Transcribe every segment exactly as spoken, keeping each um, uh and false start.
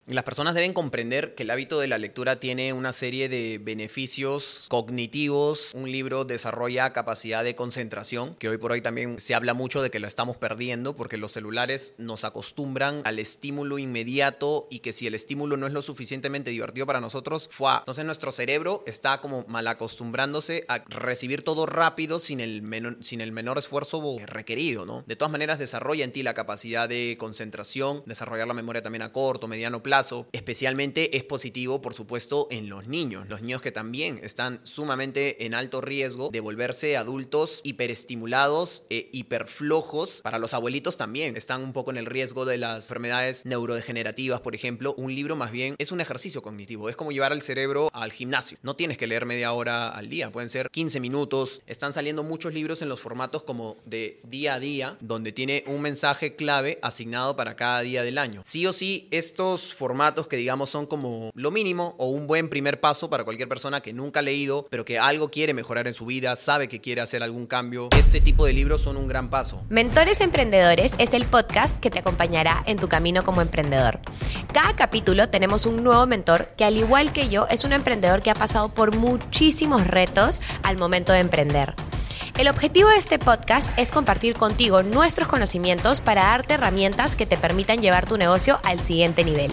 Las personas deben comprender que el hábito de la lectura tiene una serie de beneficios cognitivos. Un libro desarrolla capacidad de concentración, que hoy por hoy también se habla mucho de que la estamos perdiendo porque los celulares nos acostumbran al estímulo inmediato y que si el estímulo no es lo suficientemente divertido para nosotros, ¡fua! Entonces nuestro cerebro está como mal acostumbrándose a recibir todo rápido sin el, menor, sin el menor esfuerzo requerido, ¿no? De todas maneras, desarrolla en ti la capacidad de concentración, desarrollar la memoria también a corto, mediano plazo. Especialmente es positivo, por supuesto, en los niños. Los niños que también están sumamente en alto riesgo de volverse adultos hiperestimulados e hiperflojos. Para los abuelitos también están un poco en el riesgo de las enfermedades neurodegenerativas, por ejemplo. Un libro más bien es un ejercicio cognitivo. Es como llevar al cerebro al gimnasio. No tienes que leer media hora al día. Pueden ser quince minutos. Están saliendo muchos libros en los formatos como de día a día, donde tiene un mensaje clave asignado para cada día del año. Sí o sí, estos formatos formatos que digamos son como lo mínimo o un buen primer paso para cualquier persona que nunca ha leído, pero que algo quiere mejorar en su vida, sabe que quiere hacer algún cambio. Este tipo de libros son un gran paso. Mentores Emprendedores es el podcast que te acompañará en tu camino como emprendedor. Cada capítulo tenemos un nuevo mentor que, al igual que yo, es un emprendedor que ha pasado por muchísimos retos al momento de emprender. El objetivo de este podcast es compartir contigo nuestros conocimientos para darte herramientas que te permitan llevar tu negocio al siguiente nivel.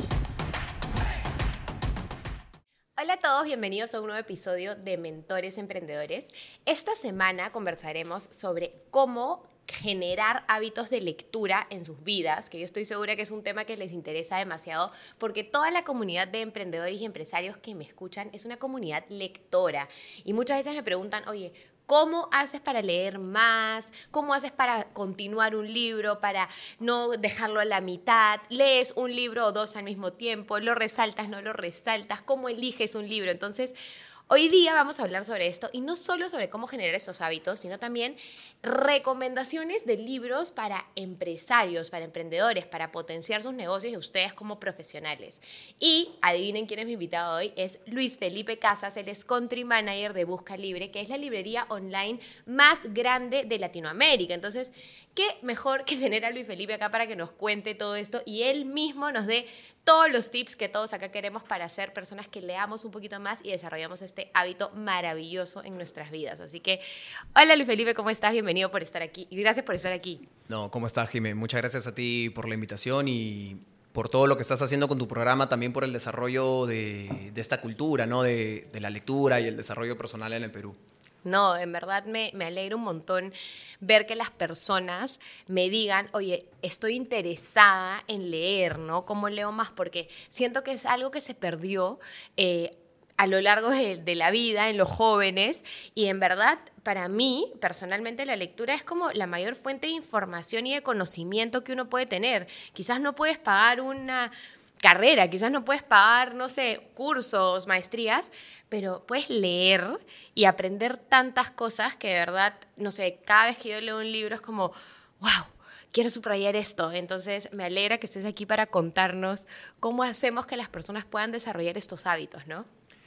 Hola a todos, bienvenidos a un nuevo episodio de Mentores Emprendedores. Esta semana conversaremos sobre cómo generar hábitos de lectura en sus vidas, que yo estoy segura que es un tema que les interesa demasiado, porque toda la comunidad de emprendedores y empresarios que me escuchan es una comunidad lectora. Y muchas veces me preguntan, oye, ¿cómo haces para leer más? ¿Cómo haces para continuar un libro, para no dejarlo a la mitad? ¿Lees un libro o dos al mismo tiempo? ¿Lo resaltas, no lo resaltas? ¿Cómo eliges un libro? Entonces, hoy día vamos a hablar sobre esto, y no solo sobre cómo generar esos hábitos, sino también recomendaciones de libros para empresarios, para emprendedores, para potenciar sus negocios y ustedes como profesionales. Y adivinen quién es mi invitado hoy, es Luis Felipe Casas. Él es Country Manager de Busca Libre, que es la librería online más grande de Latinoamérica. Entonces, ¿qué mejor que tener a Luis Felipe acá para que nos cuente todo esto y él mismo nos dé todos los tips que todos acá queremos para ser personas que leamos un poquito más y desarrollamos este hábito maravilloso en nuestras vidas? Así que, hola Luis Felipe, ¿cómo estás? Bienvenido por estar aquí y gracias por estar aquí. No, ¿cómo estás, Jimé? Muchas gracias a ti por la invitación y por todo lo que estás haciendo con tu programa, también por el desarrollo de, de esta cultura, ¿no? De, de la lectura y el desarrollo personal en el Perú. No, en verdad me, me alegra un montón ver que las personas me digan, oye, estoy interesada en leer, ¿no? ¿Cómo leo más? Porque siento que es algo que se perdió eh, a lo largo de, de la vida en los jóvenes, y en verdad para mí, personalmente, la lectura es como la mayor fuente de información y de conocimiento que uno puede tener. Quizás no puedes pagar una carrera, quizás no puedes pagar, no sé, cursos, maestrías, pero puedes leer y aprender tantas cosas que de verdad, no sé, cada vez que yo leo un libro es como, wow, quiero subrayar esto. Entonces me alegra que estés aquí para contarnos cómo hacemos que las personas puedan desarrollar estos hábitos, ¿no?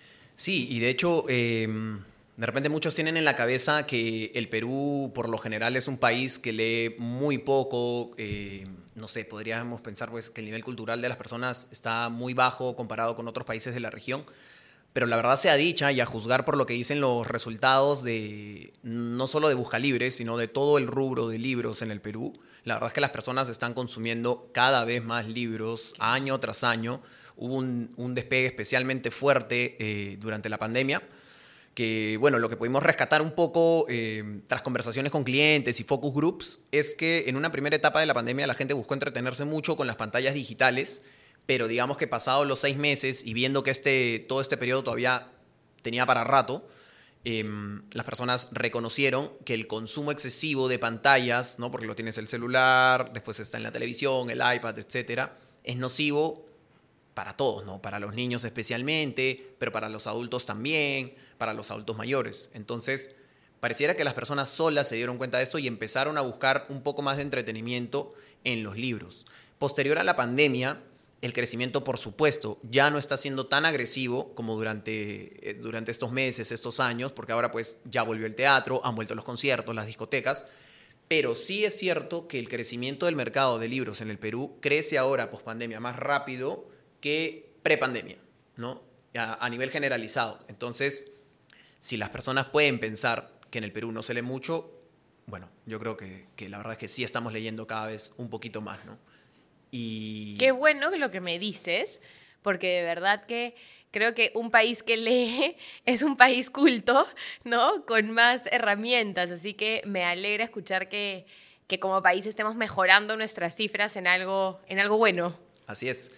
Sí, y de hecho, eh, de repente muchos tienen en la cabeza que el Perú por lo general es un país que lee muy poco. eh, no sé, podríamos pensar pues, que el nivel cultural de las personas está muy bajo comparado con otros países de la región. Pero la verdad sea dicha, y a juzgar por lo que dicen los resultados de no solo de Busca Libre, sino de todo el rubro de libros en el Perú, la verdad es que las personas están consumiendo cada vez más libros año tras año. Hubo un, un despegue especialmente fuerte eh, durante la pandemia, que bueno, lo que pudimos rescatar un poco eh, tras conversaciones con clientes y focus groups es que en una primera etapa de la pandemia la gente buscó entretenerse mucho con las pantallas digitales, pero digamos que pasados los seis meses y viendo que este, todo este periodo todavía tenía para rato, eh, las personas reconocieron que el consumo excesivo de pantallas, ¿no? Porque lo tienes el celular, después está en la televisión, el iPad, etcétera, es nocivo para todos, ¿no? Para los niños especialmente, pero para los adultos también, para los adultos mayores. Entonces, pareciera que las personas solas se dieron cuenta de esto y empezaron a buscar un poco más de entretenimiento en los libros. Posterior a la pandemia, el crecimiento, por supuesto, ya no está siendo tan agresivo como durante, eh, durante estos meses, estos años, porque ahora pues ya volvió el teatro, han vuelto los conciertos, las discotecas, pero sí es cierto que el crecimiento del mercado de libros en el Perú crece ahora, pospandemia, más rápido que prepandemia, ¿no? A, a nivel generalizado. Entonces, si las personas pueden pensar que en el Perú no se lee mucho, bueno, yo creo que, que la verdad es que sí estamos leyendo cada vez un poquito más, ¿no? Y... Qué bueno lo que me dices, porque de verdad que creo que un país que lee es un país culto, ¿no? Con más herramientas, así que me alegra escuchar que, que como país estemos mejorando nuestras cifras en algo, en algo bueno. Así es.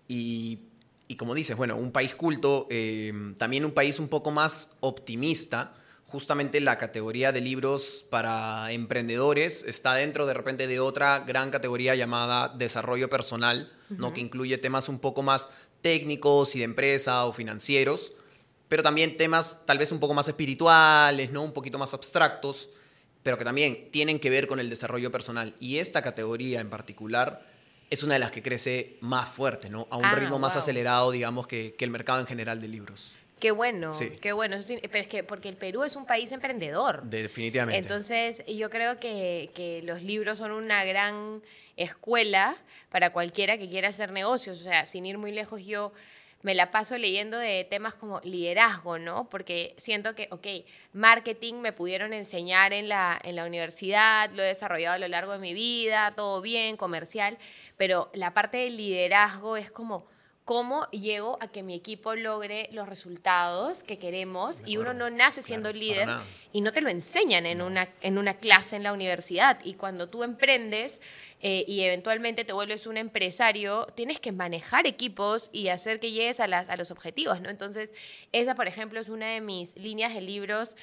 Y, y como dices, bueno, un país culto, eh, también un país un poco más optimista. Justamente la categoría de libros para emprendedores está dentro de repente de otra gran categoría llamada desarrollo personal, uh-huh. ¿no? Que incluye temas un poco más técnicos y de empresa o financieros, pero también temas tal vez un poco más espirituales, ¿no? Un poquito más abstractos, pero que también tienen que ver con el desarrollo personal. Y esta categoría en particular es una de las que crece más fuerte, ¿no? A un ah, ritmo más wow. acelerado, digamos, que, que el mercado en general de libros. Qué bueno, sí. qué bueno. Pero es que porque el Perú es un país emprendedor. Definitivamente. Entonces, yo creo que, que los libros son una gran escuela para cualquiera que quiera hacer negocios. O sea, sin ir muy lejos, yo me la paso leyendo de temas como liderazgo, ¿no? Porque siento que, ok, marketing me pudieron enseñar en la, en la universidad, lo he desarrollado a lo largo de mi vida, todo bien, comercial, pero la parte del liderazgo es como... ¿Cómo llego a que mi equipo logre los resultados que queremos? Y uno no nace siendo claro, líder y no te lo enseñan en, no. una, en una clase en la universidad. Y cuando tú emprendes eh, y eventualmente te vuelves un empresario, tienes que manejar equipos y hacer que llegues a, las, a los objetivos, ¿no? Entonces, esa, por ejemplo, es una de mis líneas de libros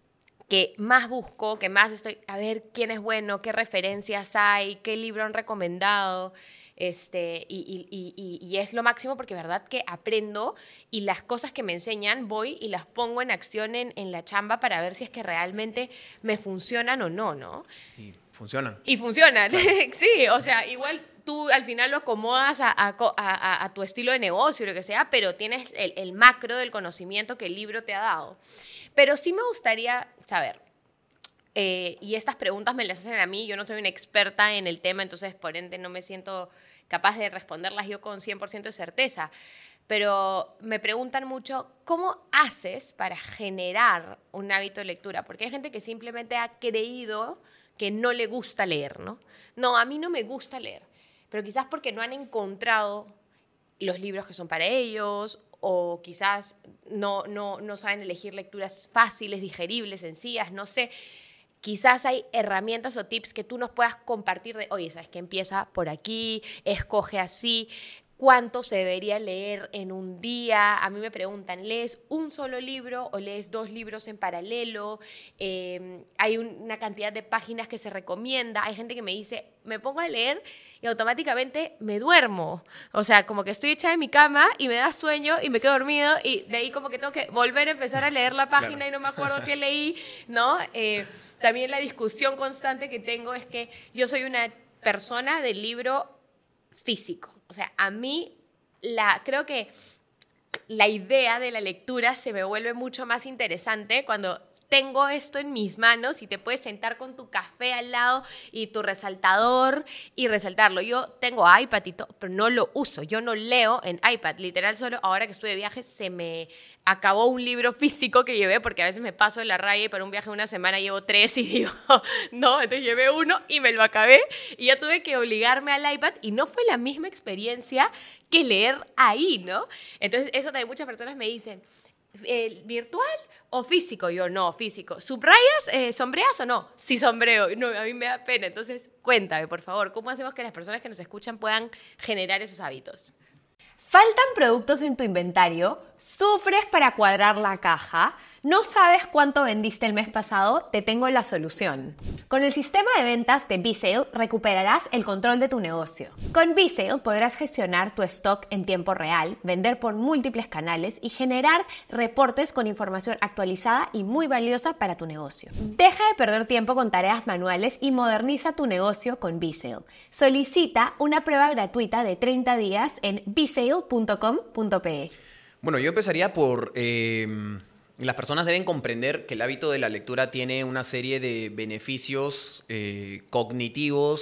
que más busco, que más estoy a ver quién es bueno, qué referencias hay, qué libro han recomendado. Este, y, y, y, y es lo máximo porque verdad que aprendo y las cosas que me enseñan voy y las pongo en acción en, en la chamba para ver si es que realmente me funcionan o no, ¿no? Y funcionan. Y funcionan, claro. Sí, o sea, igual tú al final lo acomodas a, a, a, a tu estilo de negocio, lo que sea, pero tienes el, el macro del conocimiento que el libro te ha dado. Pero sí me gustaría saber, eh, y estas preguntas me las hacen a mí, yo no soy una experta en el tema, entonces por ende no me siento capaz de responderlas yo con cien por ciento de certeza, pero me preguntan mucho, ¿cómo haces para generar un hábito de lectura? Porque hay gente que simplemente ha creído que no le gusta leer, ¿no? No, a mí no me gusta leer, pero quizás porque no han encontrado los libros que son para ellos, o quizás no, no, no saben elegir lecturas fáciles, digeribles, sencillas, no sé. Quizás hay herramientas o tips que tú nos puedas compartir de, oye, ¿sabes qué? Empieza por aquí, escoge así. ¿Cuánto se debería leer en un día? A mí me preguntan, ¿lees un solo libro o lees dos libros en paralelo? Eh, hay un, una cantidad de páginas que se recomienda. Hay gente que me dice, me pongo a leer y automáticamente me duermo. O sea, como que estoy hecha en mi cama y me da sueño y me quedo dormido y de ahí como que tengo que volver a empezar a leer la página claro. Y no me acuerdo qué leí, ¿no? Eh, también la discusión constante que tengo es que yo soy una persona del libro físico. O sea, a mí la, creo que la idea de la lectura se me vuelve mucho más interesante cuando tengo esto en mis manos y te puedes sentar con tu café al lado y tu resaltador y resaltarlo. Yo tengo iPad y todo, pero no lo uso. Yo no leo en iPad. Literal, solo ahora que estuve de viaje se me acabó un libro físico que llevé porque a veces me paso de la raya y para un viaje de una semana llevo tres y digo, no, entonces llevé uno y me lo acabé y ya tuve que obligarme al iPad y no fue la misma experiencia que leer ahí, ¿no? Entonces eso también muchas personas me dicen, Eh, ¿virtual o físico? Yo, no, físico. ¿Subrayas, eh, sombreas o no? Sí, sombreo. No, a mí me da pena. Entonces, cuéntame, por favor, ¿cómo hacemos que las personas que nos escuchan puedan generar esos hábitos? ¿Faltan productos en tu inventario? ¿Sufres para cuadrar la caja? ¿No sabes cuánto vendiste el mes pasado? Te tengo la solución. Con el sistema de ventas de B-Sale recuperarás el control de tu negocio. Con B-Sale podrás gestionar tu stock en tiempo real, vender por múltiples canales y generar reportes con información actualizada y muy valiosa para tu negocio. Deja de perder tiempo con tareas manuales y moderniza tu negocio con B-Sale. Solicita una prueba gratuita de treinta días en b sale punto com punto p e. Bueno, yo empezaría por... Eh... Las personas deben comprender que el hábito de la lectura tiene una serie de beneficios eh, cognitivos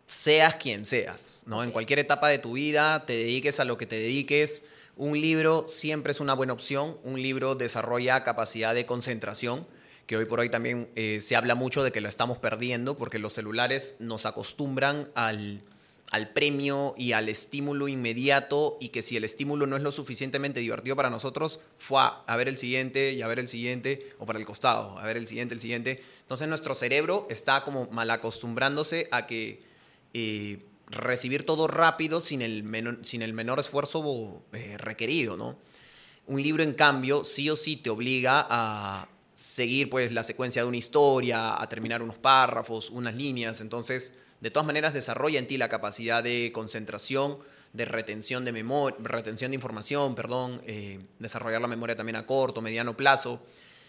seas quien seas, ¿no? En cualquier etapa de tu vida, te dediques a lo que te dediques, un libro siempre es una buena opción. Un libro desarrolla capacidad de concentración, que hoy por hoy también eh, se habla mucho de que la estamos perdiendo porque los celulares nos acostumbran al, al premio y al estímulo inmediato, y que si el estímulo no es lo suficientemente divertido para nosotros, fue a, a ver el siguiente y a ver el siguiente, o para el costado, a ver el siguiente, el siguiente. Entonces nuestro cerebro está como mal acostumbrándose a que eh, recibir todo rápido sin el menor, sin el menor esfuerzo eh, requerido, ¿no? Un libro, en cambio, sí o sí te obliga a seguir pues la secuencia de una historia, a terminar unos párrafos, unas líneas. Entonces, de todas maneras, desarrolla en ti la capacidad de concentración, de retención de memoria, retención de información, perdón, eh, desarrollar la memoria también a corto, mediano plazo.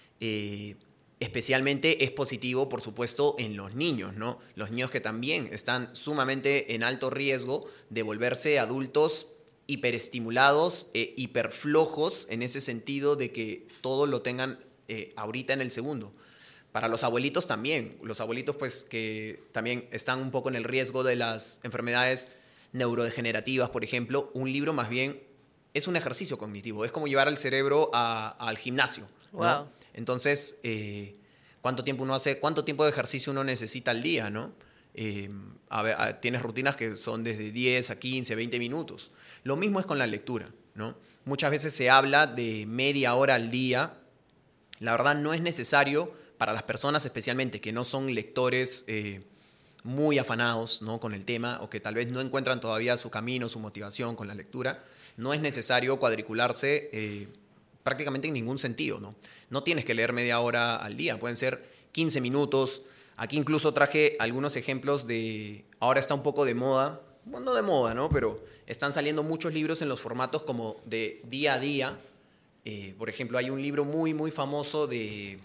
Eh, especialmente es positivo, por supuesto, en los niños, ¿no? Los niños que también están sumamente en alto riesgo de volverse adultos hiperestimulados, eh, hiperflojos, en ese sentido de que todo lo tengan eh, ahorita en el segundo. Para los abuelitos también, los abuelitos pues que también están un poco en el riesgo de las enfermedades neurodegenerativas, por ejemplo, un libro más bien es un ejercicio cognitivo, es como llevar al cerebro a, al gimnasio, ¿no? Wow. Entonces, eh, ¿cuánto tiempo uno hace, cuánto tiempo de ejercicio uno necesita al día, ¿no? Eh, a ver, a, tienes rutinas que son desde diez a quince, veinte minutos. Lo mismo es con la lectura, ¿no? Muchas veces se habla de media hora al día. La verdad no es necesario para las personas especialmente que no son lectores eh, muy afanados, ¿no?, con el tema, o que tal vez no encuentran todavía su camino, su motivación con la lectura. No es necesario cuadricularse eh, prácticamente en ningún sentido, ¿no? No tienes que leer media hora al día, pueden ser quince minutos. Aquí incluso traje algunos ejemplos de... Ahora está un poco de moda, bueno, no de moda, ¿no?, pero están saliendo muchos libros en los formatos como de día a día. Eh, por ejemplo, hay un libro muy, muy famoso de...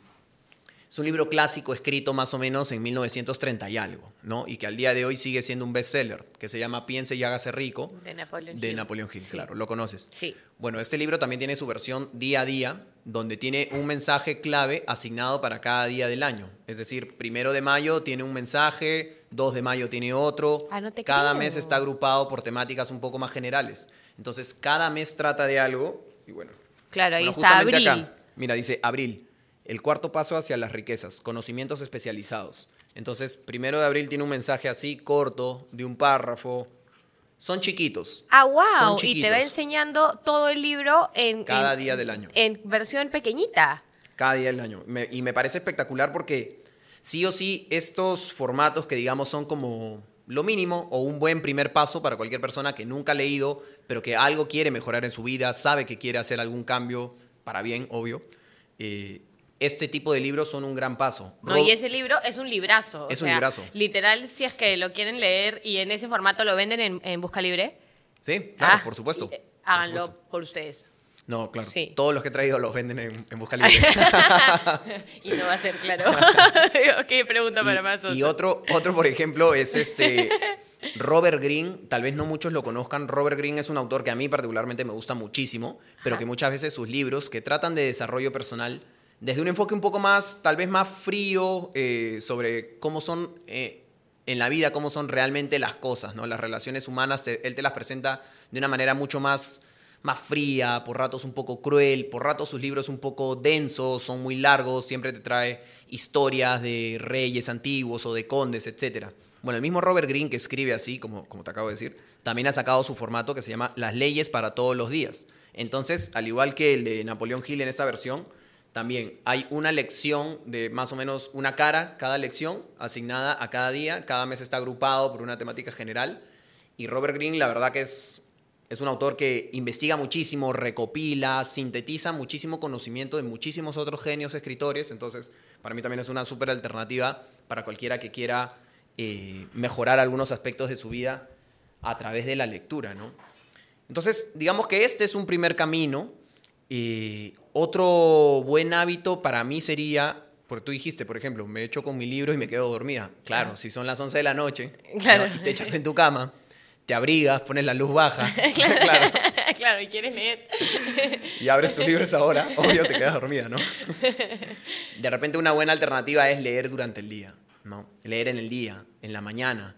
Es un libro clásico escrito más o menos en mil novecientos treinta y algo, ¿no? Y que al día de hoy sigue siendo un bestseller, que se llama Piense y hágase rico. De Napoleon De Hill. Napoleon Hill, Sí. claro. ¿Lo conoces? Sí. Bueno, este libro también tiene su versión día a día, donde tiene un mensaje clave asignado para cada día del año. Es decir, primero de mayo tiene un mensaje, dos de mayo tiene otro. Ah, no te Cada creo. mes está agrupado por temáticas un poco más generales. Entonces, cada mes trata de algo. Y bueno, Claro, ahí bueno, está justamente Abril. acá, mira, dice abril, el cuarto paso hacia las riquezas, conocimientos especializados. Entonces, primero de abril tiene un mensaje así, corto, de un párrafo. Son chiquitos. Ah, Son wow. Y chiquitos. te va enseñando todo el libro en... Cada en- día del año. En versión pequeñita. Cada día del año. Me- y me parece espectacular porque sí o sí estos formatos que digamos son como lo mínimo o un buen primer paso para cualquier persona que nunca ha leído, pero que algo quiere mejorar en su vida, sabe que quiere hacer algún cambio para bien, obvio. Eh, este tipo de libros son un gran paso. No, Rob- y ese libro es un librazo. o Es un sea, librazo. Literal, si es que lo quieren leer y en ese formato lo venden en, en Busca Libre, Sí, claro, ah, por supuesto. y, eh, por háganlo supuesto. por ustedes. No, claro. Sí. Todos los que he traído los venden en, en Busca Libre. Y no va a ser claro. Ok, pregunta para más. Y, y otro, otro, por ejemplo, es este Robert Greene. Tal vez no muchos lo conozcan. Robert Greene es un autor que a mí particularmente me gusta muchísimo, pero Ajá. que muchas veces sus libros que tratan de desarrollo personal desde un enfoque un poco más, tal vez más frío, eh, sobre cómo son eh, en la vida, cómo son realmente las cosas, ¿no? Las relaciones humanas, te- él te las presenta de una manera mucho más, más fría, por ratos un poco cruel, por ratos sus libros un poco densos, son muy largos, siempre te trae historias de reyes antiguos o de condes, etcétera. Bueno, el mismo Robert Greene, que escribe así, como, como te acabo de decir, también ha sacado su formato que se llama Las leyes para todos los días. Entonces, al igual que el de Napoleon Hill en esta versión, también hay una lección de más o menos una cara, cada lección asignada a cada día. Cada mes está agrupado por una temática general. Y Robert Greene, la verdad que es, es un autor que investiga muchísimo, recopila, sintetiza muchísimo conocimiento de muchísimos otros genios escritores. Entonces, para mí también es una súper alternativa para cualquiera que quiera eh, mejorar algunos aspectos de su vida a través de la lectura, ¿no? Entonces, digamos que este es un primer camino. Eh, otro buen hábito para mí sería, porque tú dijiste, por ejemplo, me echo con mi libro y me quedo dormida. Claro, si son las once de la noche, Claro. ¿no? Y te echas en tu cama, te abrigas, pones la luz baja, Claro. claro, Claro, y quieres leer. y abres tu libro a esa hora, obvio te quedas dormida, ¿no? De repente una buena alternativa es leer durante el día, ¿no? Leer en el día, en la mañana.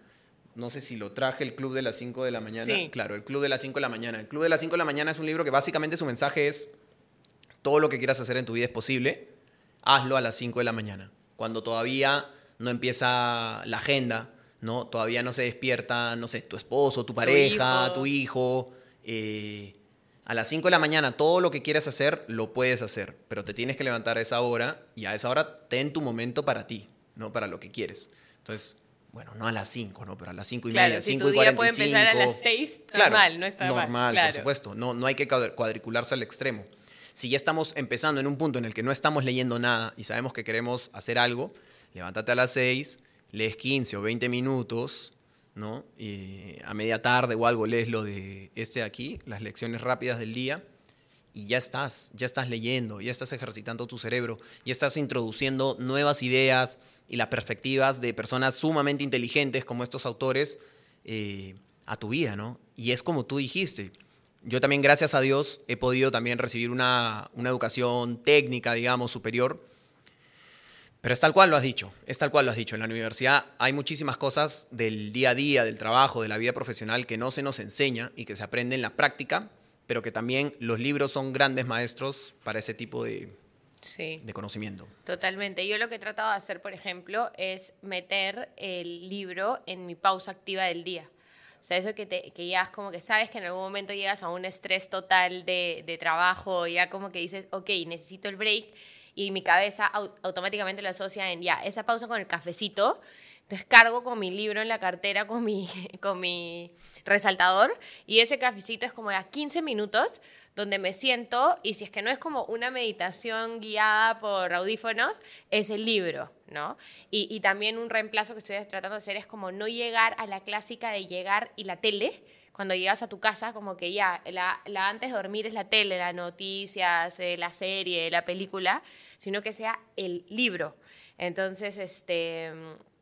no sé si lo traje, el Club de las cinco de la mañana. Sí. Claro, el Club de las cinco de la mañana. El Club de las cinco de la mañana es un libro que básicamente su mensaje es todo lo que quieras hacer en tu vida es posible, hazlo a las cinco de la mañana. Cuando todavía no empieza la agenda, ¿no? Todavía no se despierta, no sé, tu esposo, tu pareja, hijo. tu hijo. Eh, a las cinco de la mañana todo lo que quieras hacer, lo puedes hacer, pero te tienes que levantar a esa hora y a esa hora ten tu momento para ti, ¿no? Para lo que quieres. Entonces, bueno, no a las cinco, ¿no? Pero a las cinco y Claro, media, si cinco tu y día cuarenta puede y cinco. empezar a las seis, Claro, normal, no está mal. normal, Claro. por supuesto. No, no hay que cuadricularse al extremo. Si ya estamos empezando en un punto en el que no estamos leyendo nada y sabemos que queremos hacer algo, levántate a las seis, lees quince o veinte minutos, ¿no? Y a media tarde o algo lees lo de este de aquí, las lecciones rápidas del día, y ya estás, ya estás leyendo, ya estás ejercitando tu cerebro, ya estás introduciendo nuevas ideas y las perspectivas de personas sumamente inteligentes como estos autores eh, a tu vida, ¿no? Y es como tú dijiste. Yo también, gracias a Dios, he podido también recibir una, una educación técnica, digamos, superior. Pero es tal cual lo has dicho, es tal cual lo has dicho. En la universidad hay muchísimas cosas del día a día, del trabajo, de la vida profesional que no se nos enseña y que se aprende en la práctica, pero que también los libros son grandes maestros para ese tipo de, Sí. de conocimiento. Totalmente. Yo lo que he tratado de hacer, por ejemplo, es meter el libro en mi pausa activa del día. O sea, eso que, te, que ya es como que sabes que en algún momento llegas a un estrés total de, de trabajo, ya como que dices, ok, necesito el break, y mi cabeza au- automáticamente lo asocia en ya, esa pausa con el cafecito. Entonces cargo con mi libro en la cartera, con mi, con mi resaltador, y ese cafecito es como a quince minutos donde me siento, y si es que no es como una meditación guiada por audífonos, es el libro, ¿no? Y, y también un reemplazo que estoy tratando de hacer es como no llegar a la clásica de llegar y la tele. Cuando llegas a tu casa, como que ya, la, la antes de dormir es la tele, las noticias, eh, la serie, la película, sino que sea el libro. Entonces, este...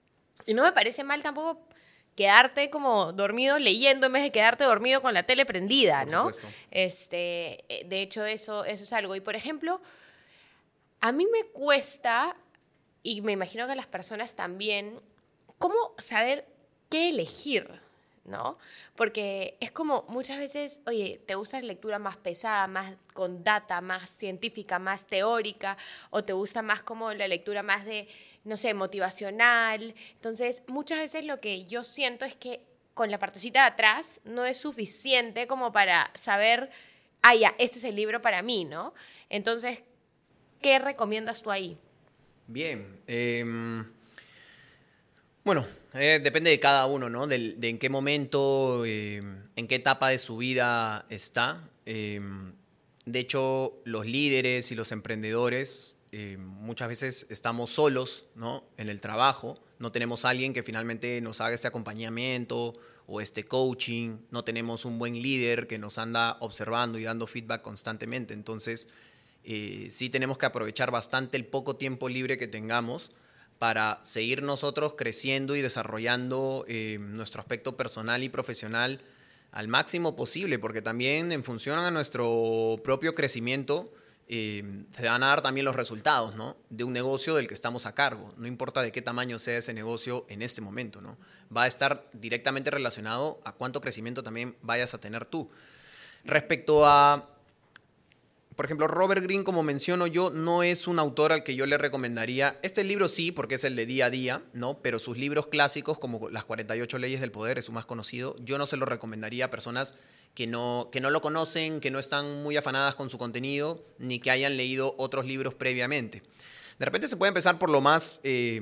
Y no me parece mal tampoco quedarte como dormido leyendo en vez de quedarte dormido con la tele prendida, Por ¿no? supuesto. Este, eh, de hecho, eso, eso es algo. Y, por ejemplo, a mí me cuesta, y me imagino que a las personas también, cómo saber qué elegir, ¿no? Porque es como muchas veces, oye, te gusta la lectura más pesada, más con data, más científica, más teórica, o te gusta más como la lectura más de, no sé, motivacional. Entonces, muchas veces lo que yo siento es que con la partecita de atrás no es suficiente como para saber, ah, ya, este es el libro para mí, ¿no? Entonces, ¿qué recomiendas tú ahí? Bien. Eh, bueno, eh, depende de cada uno, ¿no? Del- de en qué momento, eh, en qué etapa de su vida está. Eh, de hecho, los líderes y los emprendedores eh, muchas veces estamos solos, ¿no? En el trabajo. No tenemos a alguien que finalmente nos haga este acompañamiento o este coaching. No tenemos un buen líder que nos anda observando y dando feedback constantemente. Entonces, eh, sí tenemos que aprovechar bastante el poco tiempo libre que tengamos para seguir nosotros creciendo y desarrollando eh, nuestro aspecto personal y profesional al máximo posible, porque también en función a nuestro propio crecimiento eh, se van a dar también los resultados, ¿no? De un negocio del que estamos a cargo. No importa de qué tamaño sea ese negocio en este momento, ¿no? Va a estar directamente relacionado a cuánto crecimiento también vayas a tener tú. Respecto a... Por ejemplo, Robert Greene, como menciono yo, no es un autor al que yo le recomendaría. Este libro sí, porque es el de día a día, ¿no? Pero sus libros clásicos, como Las cuarenta y ocho leyes del poder, es su más conocido, yo no se lo recomendaría a personas que no, que no lo conocen, que no están muy afanadas con su contenido, ni que hayan leído otros libros previamente. De repente se puede empezar por lo más... Eh,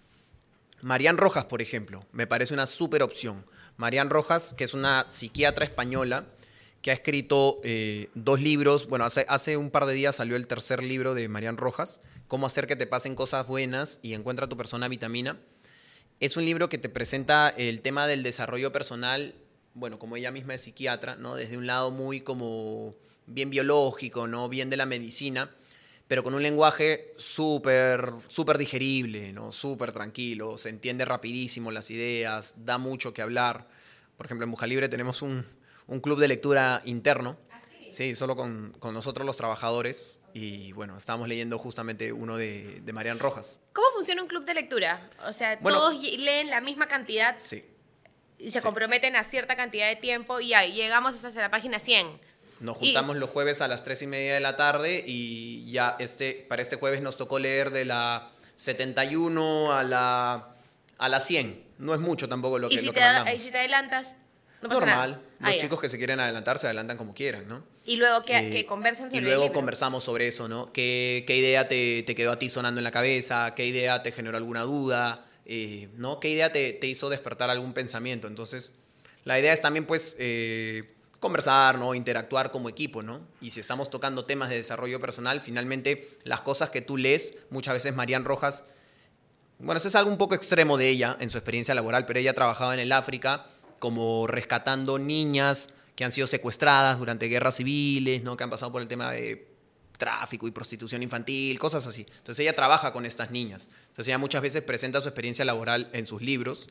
Marian Rojas, por ejemplo, me parece una súper opción. Marian Rojas, que es una psiquiatra española, que ha escrito eh, dos libros. Bueno, hace, hace un par de días salió el tercer libro de Marian Rojas, Cómo hacer que te pasen cosas buenas y encuentra tu persona vitamina. Es un libro que te presenta el tema del desarrollo personal, bueno, como ella misma es psiquiatra, ¿no? Desde un lado muy como bien biológico, ¿no? Bien de la medicina, pero con un lenguaje súper, súper digerible, ¿no? Súper tranquilo, se entiende rapidísimo las ideas, da mucho que hablar. Por ejemplo, en Buja Libre tenemos un... un club de lectura interno, sí, solo con, con nosotros los trabajadores, y bueno, estábamos leyendo justamente uno de, de Marian Rojas. ¿Cómo funciona un club de lectura? O sea, Bueno, ¿todos leen la misma cantidad? Sí. y se Sí. comprometen a cierta cantidad de tiempo y ahí llegamos hasta la página cien. Nos Y- juntamos los jueves a las tres y media de la tarde y ya este, para este jueves nos tocó leer de la setenta y uno a la, a la cien. No es mucho tampoco lo que, y, si lo te, que da- mandamos. y si te adelantas, no pasa Normal. nada. Los Ah, ya. chicos que se quieren adelantar se adelantan como quieran, ¿no? Y luego que, Eh, que conversan sobre y luego el libro. conversamos sobre eso, ¿no? ¿Qué, qué idea te, te quedó a ti sonando en la cabeza? ¿Qué idea te generó alguna duda? Eh, ¿no? ¿Qué idea te, te hizo despertar algún pensamiento? Entonces, la idea es también, pues, eh, conversar, ¿no? Interactuar como equipo, ¿no? Y si estamos tocando temas de desarrollo personal, finalmente, las cosas que tú lees, muchas veces Marian Rojas, bueno, eso es algo un poco extremo de ella en su experiencia laboral, pero ella trabajaba en el África como rescatando niñas que han sido secuestradas durante guerras civiles, ¿no? Que han pasado por el tema de tráfico y prostitución infantil, cosas así. Entonces ella trabaja con estas niñas. Entonces ella muchas veces presenta su experiencia laboral en sus libros.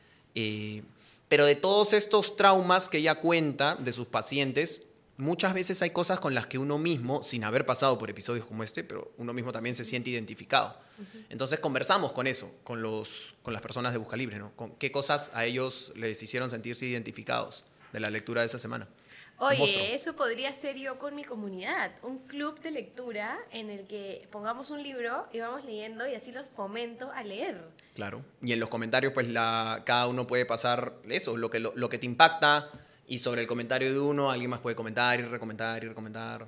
Eh, pero de todos estos traumas que ella cuenta de sus pacientes, muchas veces hay cosas con las que uno mismo, sin haber pasado por episodios como este, pero uno mismo también se siente identificado. Entonces conversamos con eso, con, los, con las personas de Busca Libre, ¿no? Con qué cosas a ellos les hicieron sentirse identificados de la lectura de esa semana. Un monstruo. Oye, eso podría ser yo con mi comunidad, un club de lectura en el que pongamos un libro y vamos leyendo y así los fomento a leer. Claro. Y en los comentarios, pues la, cada uno puede pasar eso, lo que, lo, lo que te impacta, y sobre el comentario de uno, alguien más puede comentar y recomendar y recomendar.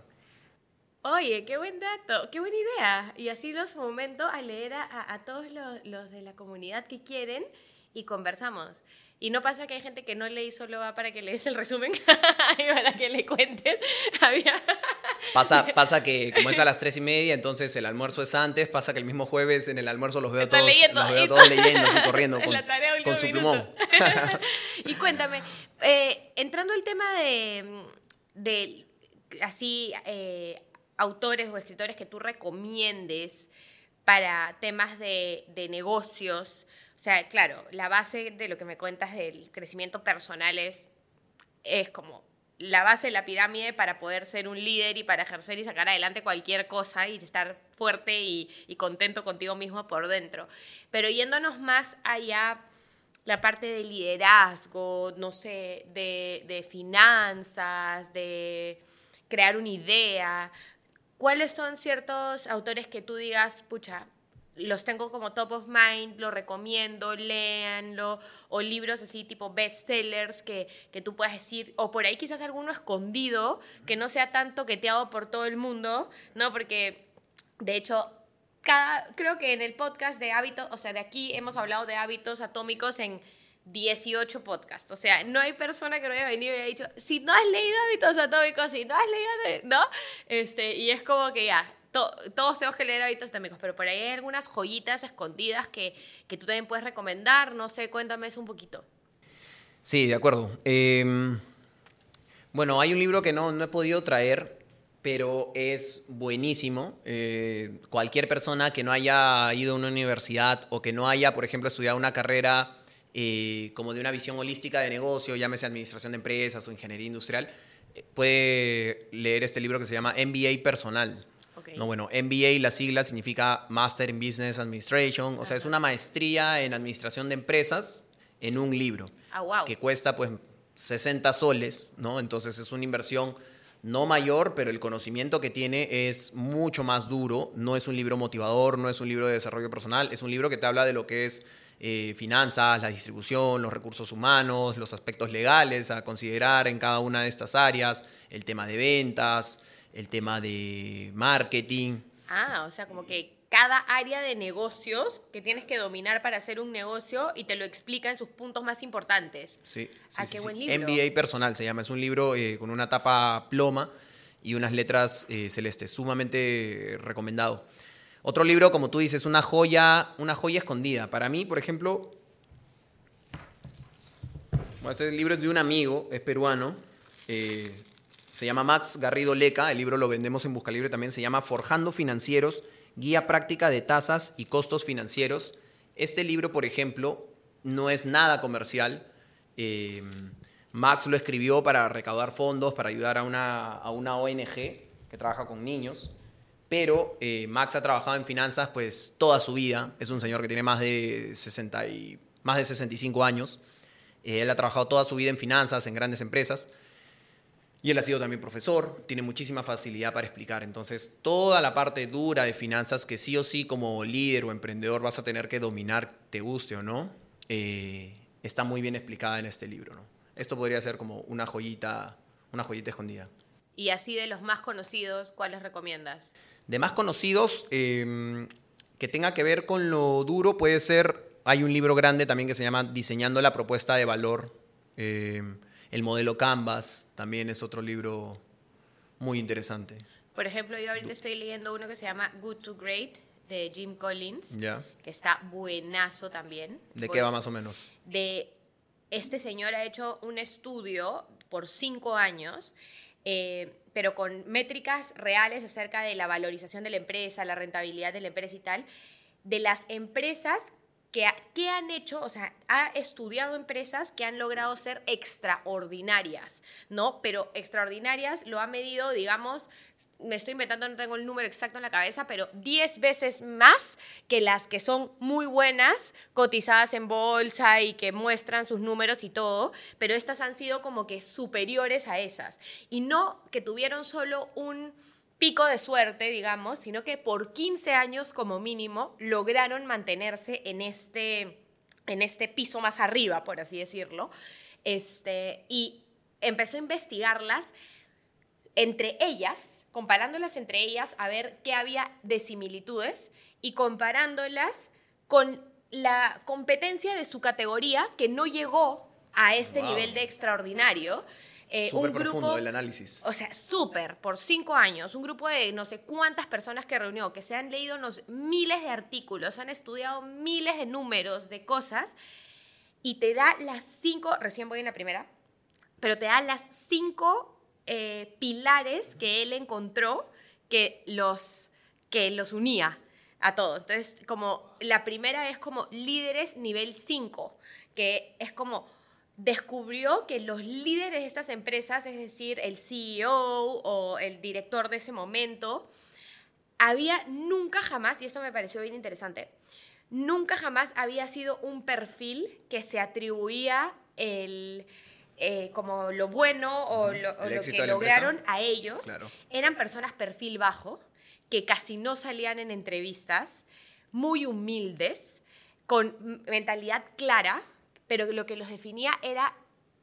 Oye, qué buen dato, qué buena idea. Y así los fomento a leer a, a- a todos los, los de la comunidad que quieren y conversamos. Y no pasa que hay gente que no lee y solo va para que lees el resumen y para que le cuentes. Había... Pasa, pasa que como es a las tres y media, entonces el almuerzo es antes, pasa que el mismo jueves en el almuerzo los veo Están todos, leyendo, los veo y- todos leyendo, así corriendo Es con, la tarea del con su último plumón. minuto. Y cuéntame, eh, entrando al tema de, de así, eh, autores o escritores que tú recomiendes para temas de, de negocios. O sea, claro, la base de lo que me cuentas del crecimiento personal es, es como la base de la pirámide para poder ser un líder y para ejercer y sacar adelante cualquier cosa y estar fuerte y, y contento contigo mismo por dentro. Pero yéndonos más allá, la parte de liderazgo, no sé, de, de finanzas, de crear una idea, ¿cuáles son ciertos autores que tú digas, pucha, los tengo como top of mind, lo recomiendo, léanlo, o libros así tipo bestsellers que, que tú puedas decir, o por ahí quizás alguno escondido, que no sea tan toqueteado por todo el mundo, ¿no? Porque, de hecho, cada, creo que en el podcast de hábitos, o sea, de aquí hemos hablado de hábitos atómicos en dieciocho podcasts. O sea, no hay persona que no haya venido y haya dicho, si no has leído hábitos atómicos, si no has leído, ¿no? Este, y es como que ya, to, todos tenemos que leer hábitos atómicos, pero por ahí hay algunas joyitas escondidas que, que tú también puedes recomendar. No sé, cuéntame eso un poquito. Sí, de acuerdo. Eh, bueno, hay un libro que no, no he podido traer, pero es buenísimo. Eh, cualquier persona que no haya ido a una universidad o que no haya, por ejemplo, estudiado una carrera eh, como de una visión holística de negocio, llámese administración de empresas o ingeniería industrial, eh, puede leer este libro que se llama M B A Personal. Okay. No, bueno, M B A, la sigla significa Master in Business Administration, o sea, es una maestría en administración de empresas en un libro. Ah, wow. Que cuesta pues sesenta soles, ¿no? Entonces es una inversión no mayor, pero el conocimiento que tiene es mucho más duro. No es un libro motivador, no es un libro de desarrollo personal, es un libro que te habla de lo que es eh, finanzas, la distribución, los recursos humanos, los aspectos legales a considerar en cada una de estas áreas, el tema de ventas, el tema de marketing. Ah, o sea, como que cada área de negocios que tienes que dominar para hacer un negocio y te lo explica en sus puntos más importantes. Sí, sí, Ah, sí, qué sí. buen libro. M B A Personal se llama. Es un libro eh, con una tapa ploma y unas letras eh, celestes. Sumamente recomendado. Otro libro, como tú dices, una joya, una joya escondida. Para mí, por ejemplo, bueno, este libro es de un amigo, es peruano. Eh, se llama Max Garrido Leca. El libro lo vendemos en Busca Libre también. Se llama Forjando Financieros, Guía Práctica de Tasas y Costos Financieros. Este libro, por ejemplo, no es nada comercial. Eh, Max lo escribió para recaudar fondos, para ayudar a una, a una O N G que trabaja con niños. Pero eh, Max ha trabajado en finanzas pues toda su vida. Es un señor que tiene más de, sesenta y, más de sesenta y cinco años. Eh, él ha trabajado toda su vida en finanzas, en grandes empresas. Y él ha sido también profesor, tiene muchísima facilidad para explicar. Entonces, toda la parte dura de finanzas que sí o sí como líder o emprendedor vas a tener que dominar, te guste o no, eh, está muy bien explicada en este libro, ¿no? Esto podría ser como una joyita, una joyita escondida. Y así de los más conocidos, ¿cuáles recomiendas? De más conocidos, eh, que tenga que ver con lo duro, puede ser, hay un libro grande también que se llama Diseñando la propuesta de valor. Eh, el modelo Canvas también es otro libro muy interesante. Por ejemplo, yo ahorita estoy leyendo uno que se llama Good to Great, de Jim Collins, ¿Ya? que está buenazo también. ¿De Por- qué va más o menos? De este señor ha hecho un estudio por cinco años, eh, pero con métricas reales acerca de la valorización de la empresa, la rentabilidad de la empresa y tal, de las empresas que, ha- que han hecho, o sea, ha estudiado empresas que han logrado ser extraordinarias, ¿no? Pero extraordinarias lo ha medido, digamos, me estoy inventando, no tengo el número exacto en la cabeza, pero diez veces más que las que son muy buenas, cotizadas en bolsa y que muestran sus números y todo, pero estas han sido como que superiores a esas. Y no que tuvieron solo un pico de suerte, digamos, sino que por quince años como mínimo lograron mantenerse en este, en este piso más arriba, por así decirlo. Este, y empezó a investigarlas entre ellas, comparándolas entre ellas, a ver qué había de similitudes y comparándolas con la competencia de su categoría que no llegó a este Wow. nivel de extraordinario. Eh, Súper un grupo, profundo el análisis. o sea, súper, por cinco años, un grupo de no sé cuántas personas que reunió, que se han leído no sé, miles de artículos, han estudiado miles de números, de cosas, y te da las cinco, recién voy en la primera, pero te da las cinco eh, pilares que él encontró que los, que los unía a todos. Entonces, como la primera es como líderes nivel cinco, que es como descubrió que los líderes de estas empresas, es decir, el C E O o el director de ese momento, había nunca jamás, y esto me pareció bien interesante, nunca jamás había sido un perfil que se atribuía el, eh, como lo bueno o lo, o El lo éxito que de la lograron empresa. a ellos. Claro. Eran personas perfil bajo, que casi no salían en entrevistas, muy humildes, con mentalidad clara, pero lo que los definía era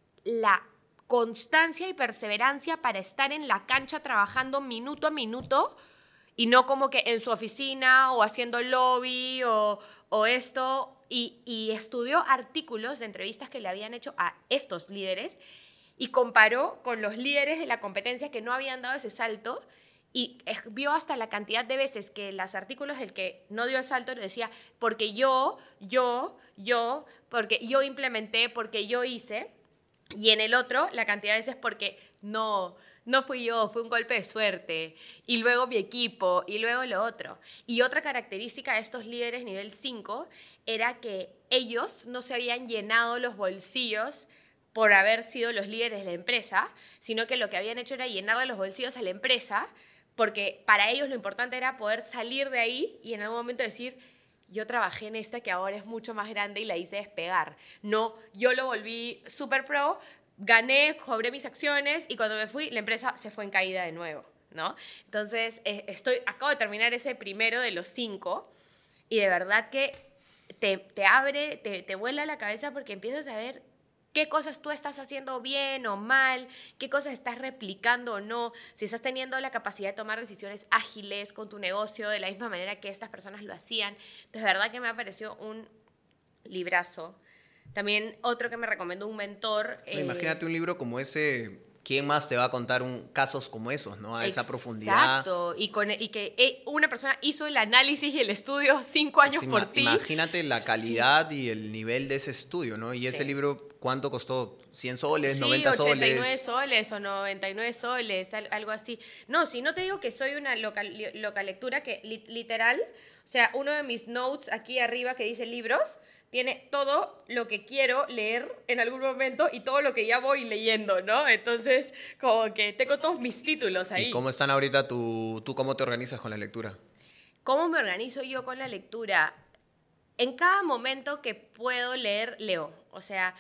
la constancia y perseverancia para estar en la cancha trabajando minuto a minuto y no como que en su oficina o haciendo lobby o, o esto. Y, y estudió artículos de entrevistas que le habían hecho a estos líderes y comparó con los líderes de la competencia que no habían dado ese salto y vio hasta la cantidad de veces que los artículos del que no dio el salto le decía, porque yo, yo, yo, porque yo implementé, porque yo hice, y en el otro la cantidad de veces porque no, no fui yo, fue un golpe de suerte, y luego mi equipo, y luego lo otro. Y otra característica de estos líderes nivel cinco era que ellos no se habían llenado los bolsillos por haber sido los líderes de la empresa, sino que lo que habían hecho era llenarle los bolsillos a la empresa, porque para ellos lo importante era poder salir de ahí y en algún momento decir, yo trabajé en esta que ahora es mucho más grande y la hice despegar. No, yo lo volví super pro, gané, cobré mis acciones y cuando me fui, la empresa se fue en caída de nuevo, ¿no? Entonces, eh, estoy, acabo de terminar ese primero de los cinco y de verdad que te, te abre, te, te vuela la cabeza porque empiezas a ver qué cosas tú estás haciendo bien o mal, qué cosas estás replicando o no, si estás teniendo la capacidad de tomar decisiones ágiles con tu negocio de la misma manera que estas personas lo hacían. Entonces, de verdad que me ha parecido un librazo. También otro que me recomendó un mentor. No, eh, imagínate un libro como ese, ¿quién más te va a contar un, casos como esos, ¿no? A esa profundidad. Exacto, y, con, y que eh, una persona hizo el análisis y el estudio cinco años Sí, por ima- ti. Imagínate la calidad y el nivel de ese estudio, ¿no? Y ese Sí. libro, ¿cuánto costó? ¿cien soles? Sí, ¿noventa ochenta y nueve soles? soles o noventa y nueve soles, al- algo así. No, si no te digo que soy una loca, li- loca lectura, que li- literal, o sea, uno de mis notes aquí arriba que dice libros, tiene todo lo que quiero leer en algún momento y todo lo que ya voy leyendo, ¿no? Entonces, como que tengo todos mis títulos ahí. ¿Y cómo están ahorita tú, tú cómo te organizas con la lectura? ¿Cómo me organizo yo con la lectura? En cada momento que puedo leer, leo. O sea,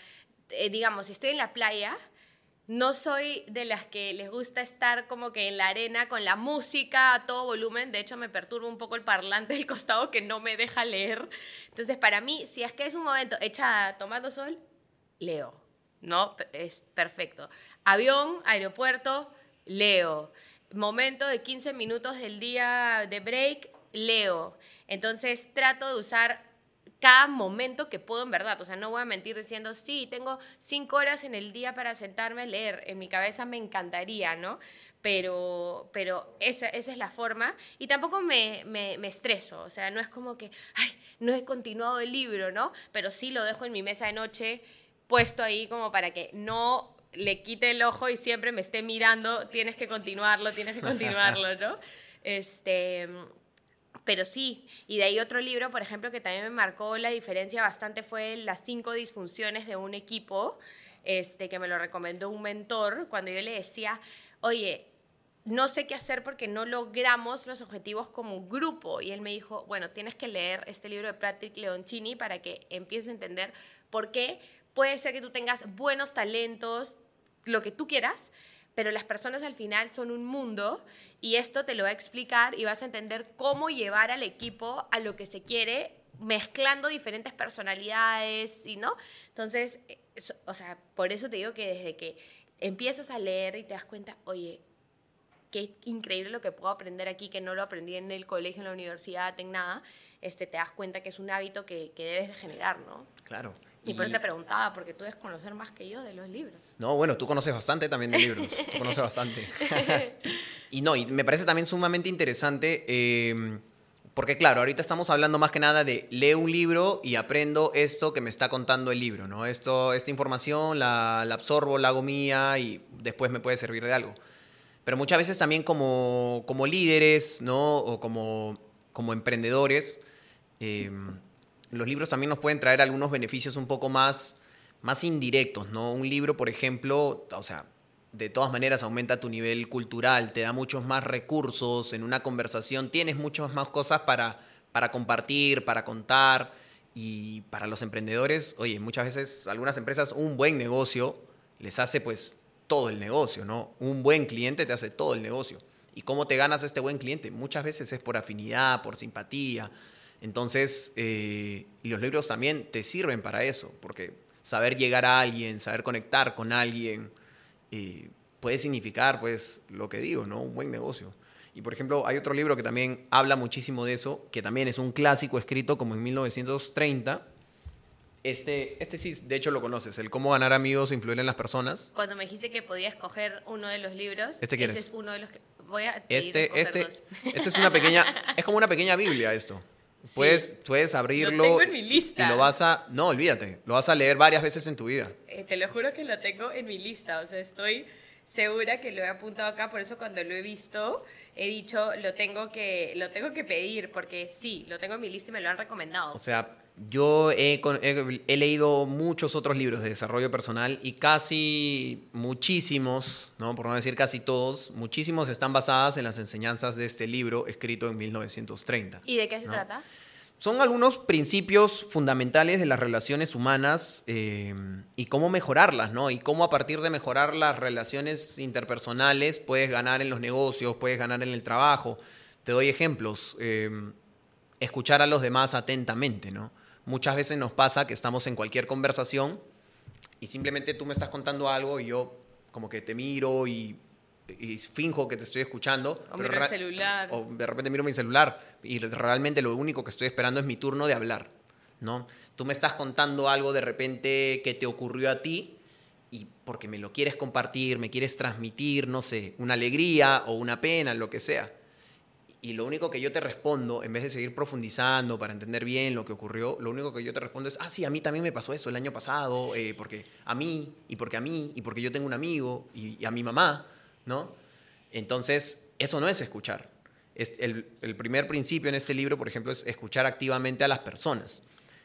eh, digamos, si estoy en la playa, no soy de las que les gusta estar como que en la arena con la música a todo volumen. De hecho, me perturba un poco el parlante del costado que no me deja leer. Entonces, para mí, si es que es un momento hecha tomando sol, leo, ¿no? Es perfecto. Avión, aeropuerto, leo. Momento de quince minutos del día de break, leo. Entonces, trato de usar cada momento que puedo en verdad. O sea, no voy a mentir diciendo, sí, tengo cinco horas en el día para sentarme a leer. En mi cabeza me encantaría, ¿no? Pero, pero esa, esa es la forma. Y tampoco me, me, me estreso. O sea, no es como que, ay, no he continuado el libro, ¿no? Pero sí lo dejo en mi mesa de noche puesto ahí como para que no le quite el ojo y siempre me esté mirando, tienes que continuarlo, tienes que continuarlo, ¿no? Este... Pero sí, y de ahí otro libro, por ejemplo, que también me marcó la diferencia bastante fue Las cinco disfunciones de un equipo, este, que me lo recomendó un mentor, cuando yo le decía, oye, no sé qué hacer porque no logramos los objetivos como grupo. Y él me dijo, bueno, tienes que leer este libro de Patrick Leoncini para que empieces a entender por qué puede ser que tú tengas buenos talentos, lo que tú quieras, pero las personas al final son un mundo y esto te lo va a explicar y vas a entender cómo llevar al equipo a lo que se quiere mezclando diferentes personalidades, ¿sí, no? Entonces, eso, o sea, por eso te digo que desde que empiezas a leer y te das cuenta, oye, qué increíble lo que puedo aprender aquí, que no lo aprendí en el colegio, en la universidad, en nada, este, te das cuenta que es un hábito que, que debes de generar, ¿no? Claro. Y, y por eso te preguntaba, porque tú debes conocer más que yo de los libros. No, bueno, tú conoces bastante también de libros. Tú conoces bastante. Y no, y me parece también sumamente interesante, eh, porque claro, ahorita estamos hablando más que nada de leo un libro y aprendo esto que me está contando el libro, ¿no? Esto, esta información la, la absorbo, la hago mía y después me puede servir de algo. Pero muchas veces también como, como líderes, ¿no? O como, como emprendedores, eh, los libros también nos pueden traer algunos beneficios un poco más, más indirectos, ¿no? Un libro, por ejemplo, o sea, de todas maneras aumenta tu nivel cultural, te da muchos más recursos en una conversación, tienes muchas más cosas para, para compartir, para contar. Y para los emprendedores, oye, muchas veces algunas empresas un buen negocio les hace pues todo el negocio, ¿no? Un buen cliente te hace todo el negocio. ¿Y cómo te ganas a este buen cliente? Muchas veces es por afinidad, por simpatía. Entonces, eh, y los libros también te sirven para eso, porque saber llegar a alguien, saber conectar con alguien, eh, puede significar, pues, lo que digo, ¿no? Un buen negocio. Y, por ejemplo, hay otro libro que también habla muchísimo de eso, que también es un clásico escrito como en mil novecientos treinta. Este, este sí, de hecho, lo conoces, el Cómo ganar amigos e influir en las personas. Cuando me dijiste que podía escoger uno de los libros, ¿Este quieres? ese es uno de los que voy a Este, este, este es una pequeña, es como una pequeña Biblia esto. Puedes, sí. puedes abrirlo. Lo tengo en mi lista. Y lo vas a, no, olvídate, lo vas a leer varias veces en tu vida. Eh, te lo juro que lo tengo en mi lista, o sea, estoy segura que lo he apuntado acá, por eso cuando lo he visto he dicho, lo tengo que, lo tengo que pedir, porque sí, lo tengo en mi lista y me lo han recomendado. O sea, yo he, he, he leído muchos otros libros de desarrollo personal y casi muchísimos, ¿no? Por no decir casi todos, muchísimos están basadas en las enseñanzas de este libro escrito en mil novecientos treinta. ¿Y de qué se ¿no? trata? Son algunos principios fundamentales de las relaciones humanas eh, y cómo mejorarlas, ¿no? Y cómo a partir de mejorar las relaciones interpersonales puedes ganar en los negocios, puedes ganar en el trabajo. Te doy ejemplos. Eh, escuchar a los demás atentamente, ¿no? Muchas veces nos pasa que estamos en cualquier conversación y simplemente tú me estás contando algo y yo como que te miro y... y finjo que te estoy escuchando. O miro el celular. O de repente miro mi celular y realmente lo único que estoy esperando es mi turno de hablar, ¿no? Tú me estás contando algo de repente que te ocurrió a ti y porque me lo quieres compartir, me quieres transmitir, no sé, una alegría o una pena, lo que sea. Y lo único que yo te respondo, en vez de seguir profundizando para entender bien lo que ocurrió, lo único que yo te respondo es, ah, sí, a mí también me pasó eso el año pasado, eh, porque a mí, y porque a mí, y porque yo tengo un amigo, y, y a mi mamá, ¿no? Entonces, eso no es escuchar. Es el, el primer principio en este libro, por ejemplo, es escuchar activamente a las personas.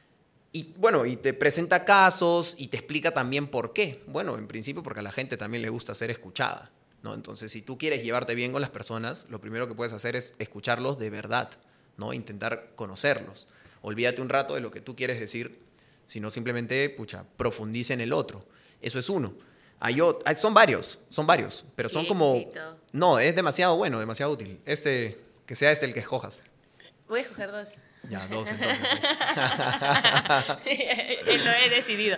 Y bueno, y te presenta casos y te explica también por qué. Bueno, en principio porque a la gente también le gusta ser escuchada, ¿no? Entonces, si tú quieres llevarte bien con las personas, lo primero que puedes hacer es escucharlos de verdad, ¿no? Intentar conocerlos. Olvídate un rato de lo que tú quieres decir. sino simplemente, pucha, profundice en el otro. Eso es uno. Hay, o- hay- son varios, son varios, pero son Qué como... éxito. No, es demasiado bueno, demasiado útil. Este, que sea este el que escojas. Voy a escoger dos. Ya, dos entonces. Lo he decidido.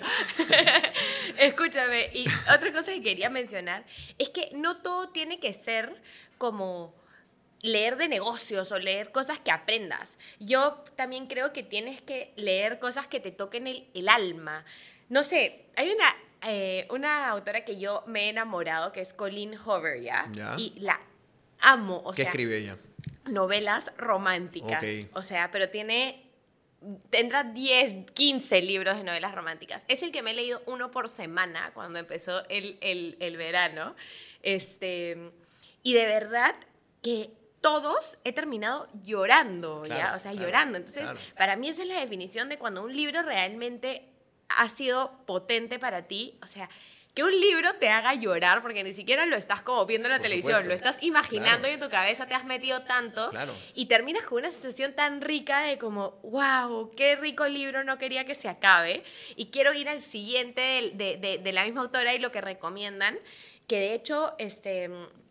Escúchame, y otra cosa que quería mencionar es que no todo tiene que ser como leer de negocios o leer cosas que aprendas. Yo también creo que tienes que leer cosas que te toquen el, el alma. No sé, hay una, eh, una autora que yo me he enamorado, que es Colleen Hoover, ¿ya? Ya. Y la amo, o ¿Qué sea, escribe ella? novelas románticas. Ok. O sea, pero tiene... Tendrá diez, quince libros de novelas románticas. Es el que me he leído uno por semana cuando empezó el, el, el verano. Este, y de verdad que todos he terminado llorando, ¿ya? Claro, O sea, claro, llorando. Entonces, claro. para mí esa es la definición de cuando un libro realmente ha sido potente para ti. O sea, que un libro te haga llorar, porque ni siquiera lo estás como viendo en la Por televisión, supuesto. lo estás imaginando Claro. y en tu cabeza te has metido tanto. Claro. Y terminas con una sensación tan rica de como, wow, qué rico libro, no quería que se acabe. Y quiero ir al siguiente de, de, de, de la misma autora y lo que recomiendan, que de hecho, este...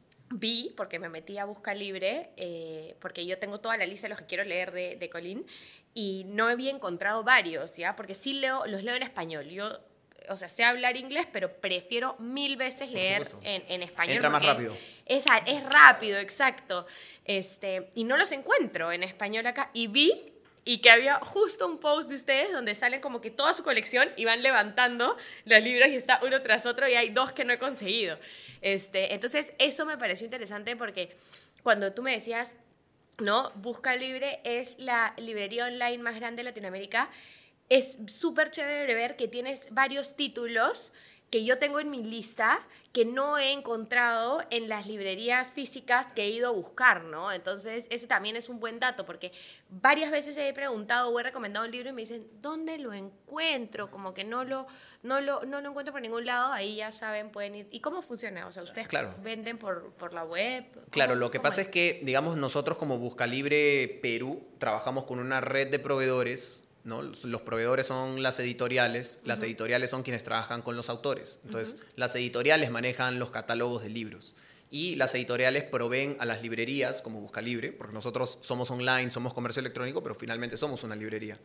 vi, porque me metí a Busca Libre, eh, porque yo tengo toda la lista de los que quiero leer de, de Colleen, y no había encontrado varios, ¿ya? Porque sí leo, los leo en español. Yo, o sea, sé hablar inglés, pero prefiero mil veces Por leer supuesto. en, en español. Entra más porque rápido. Es, es rápido, exacto. Este, y no los encuentro en español acá. Y vi y que había justo un post de ustedes donde salen como que toda su colección y van levantando los libros y está uno tras otro y hay dos que no he conseguido. Este, entonces, eso me pareció interesante porque cuando tú me decías, ¿no? Busca Libre es la librería online más grande de Latinoamérica, es súper chévere ver que tienes varios títulos que yo tengo en mi lista que no he encontrado en las librerías físicas que he ido a buscar, ¿no? Entonces, ese también es un buen dato, porque varias veces he preguntado o he recomendado un libro y me dicen, ¿dónde lo encuentro? Como que no lo, no lo, no lo encuentro por ningún lado, ahí ya saben, pueden ir. ¿Y cómo funciona? O sea, ¿ustedes Claro. venden por, por la web? Claro, ¿Cómo- lo que cómo pasa es que, digamos, nosotros como Buscalibre Perú trabajamos con una red de proveedores, ¿no? Los los proveedores son las editoriales, las editoriales son quienes trabajan con los autores. Entonces, las editoriales manejan los catálogos de libros y las editoriales proveen a las librerías como Buscalibre, porque nosotros somos online, somos comercio electrónico, pero finalmente somos una librería.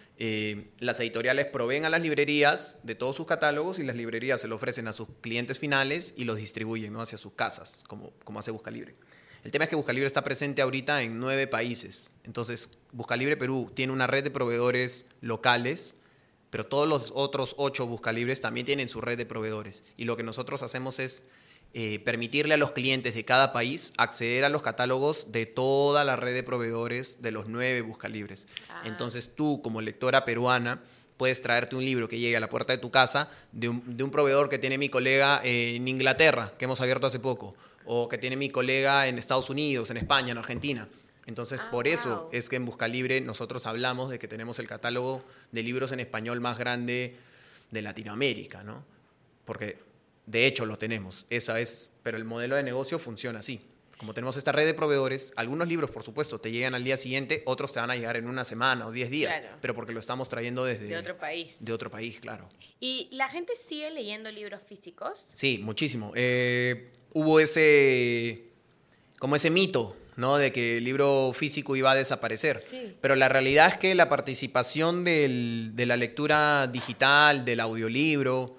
Eh, las editoriales proveen a las librerías de todos sus catálogos y las librerías se lo ofrecen a sus clientes finales y los distribuyen, ¿no? Hacia sus casas, como, como hace Buscalibre. El tema es que Buscalibre está presente ahorita en nueve países. Entonces, Buscalibre Perú tiene una red de proveedores locales, pero todos los otros ocho Buscalibres también tienen su red de proveedores. Y lo que nosotros hacemos es eh, permitirle a los clientes de cada país acceder a los catálogos de toda la red de proveedores de los nueve Buscalibres. Ah. Entonces, tú, como lectora peruana, puedes traerte un libro que llegue a la puerta de tu casa de un, de un proveedor que tiene mi colega en Inglaterra, que hemos abierto hace poco, o que tiene mi colega en Estados Unidos, en España, en Argentina. Entonces, Ah, por eso wow. es que en Buscalibre nosotros hablamos de que tenemos el catálogo de libros en español más grande de Latinoamérica, ¿no? Porque, de hecho, lo tenemos. Esa es, pero el modelo de negocio funciona así. Como tenemos esta red de proveedores, algunos libros, por supuesto, te llegan al día siguiente, otros te van a llegar en una semana o diez días, Claro. pero porque lo estamos trayendo desde... De otro país. De otro país, claro. ¿Y la gente sigue leyendo libros físicos? Sí, muchísimo. Eh, hubo ese, como ese mito, ¿no? De que el libro físico iba a desaparecer. Sí. Pero la realidad es que la participación del- de la lectura digital, del audiolibro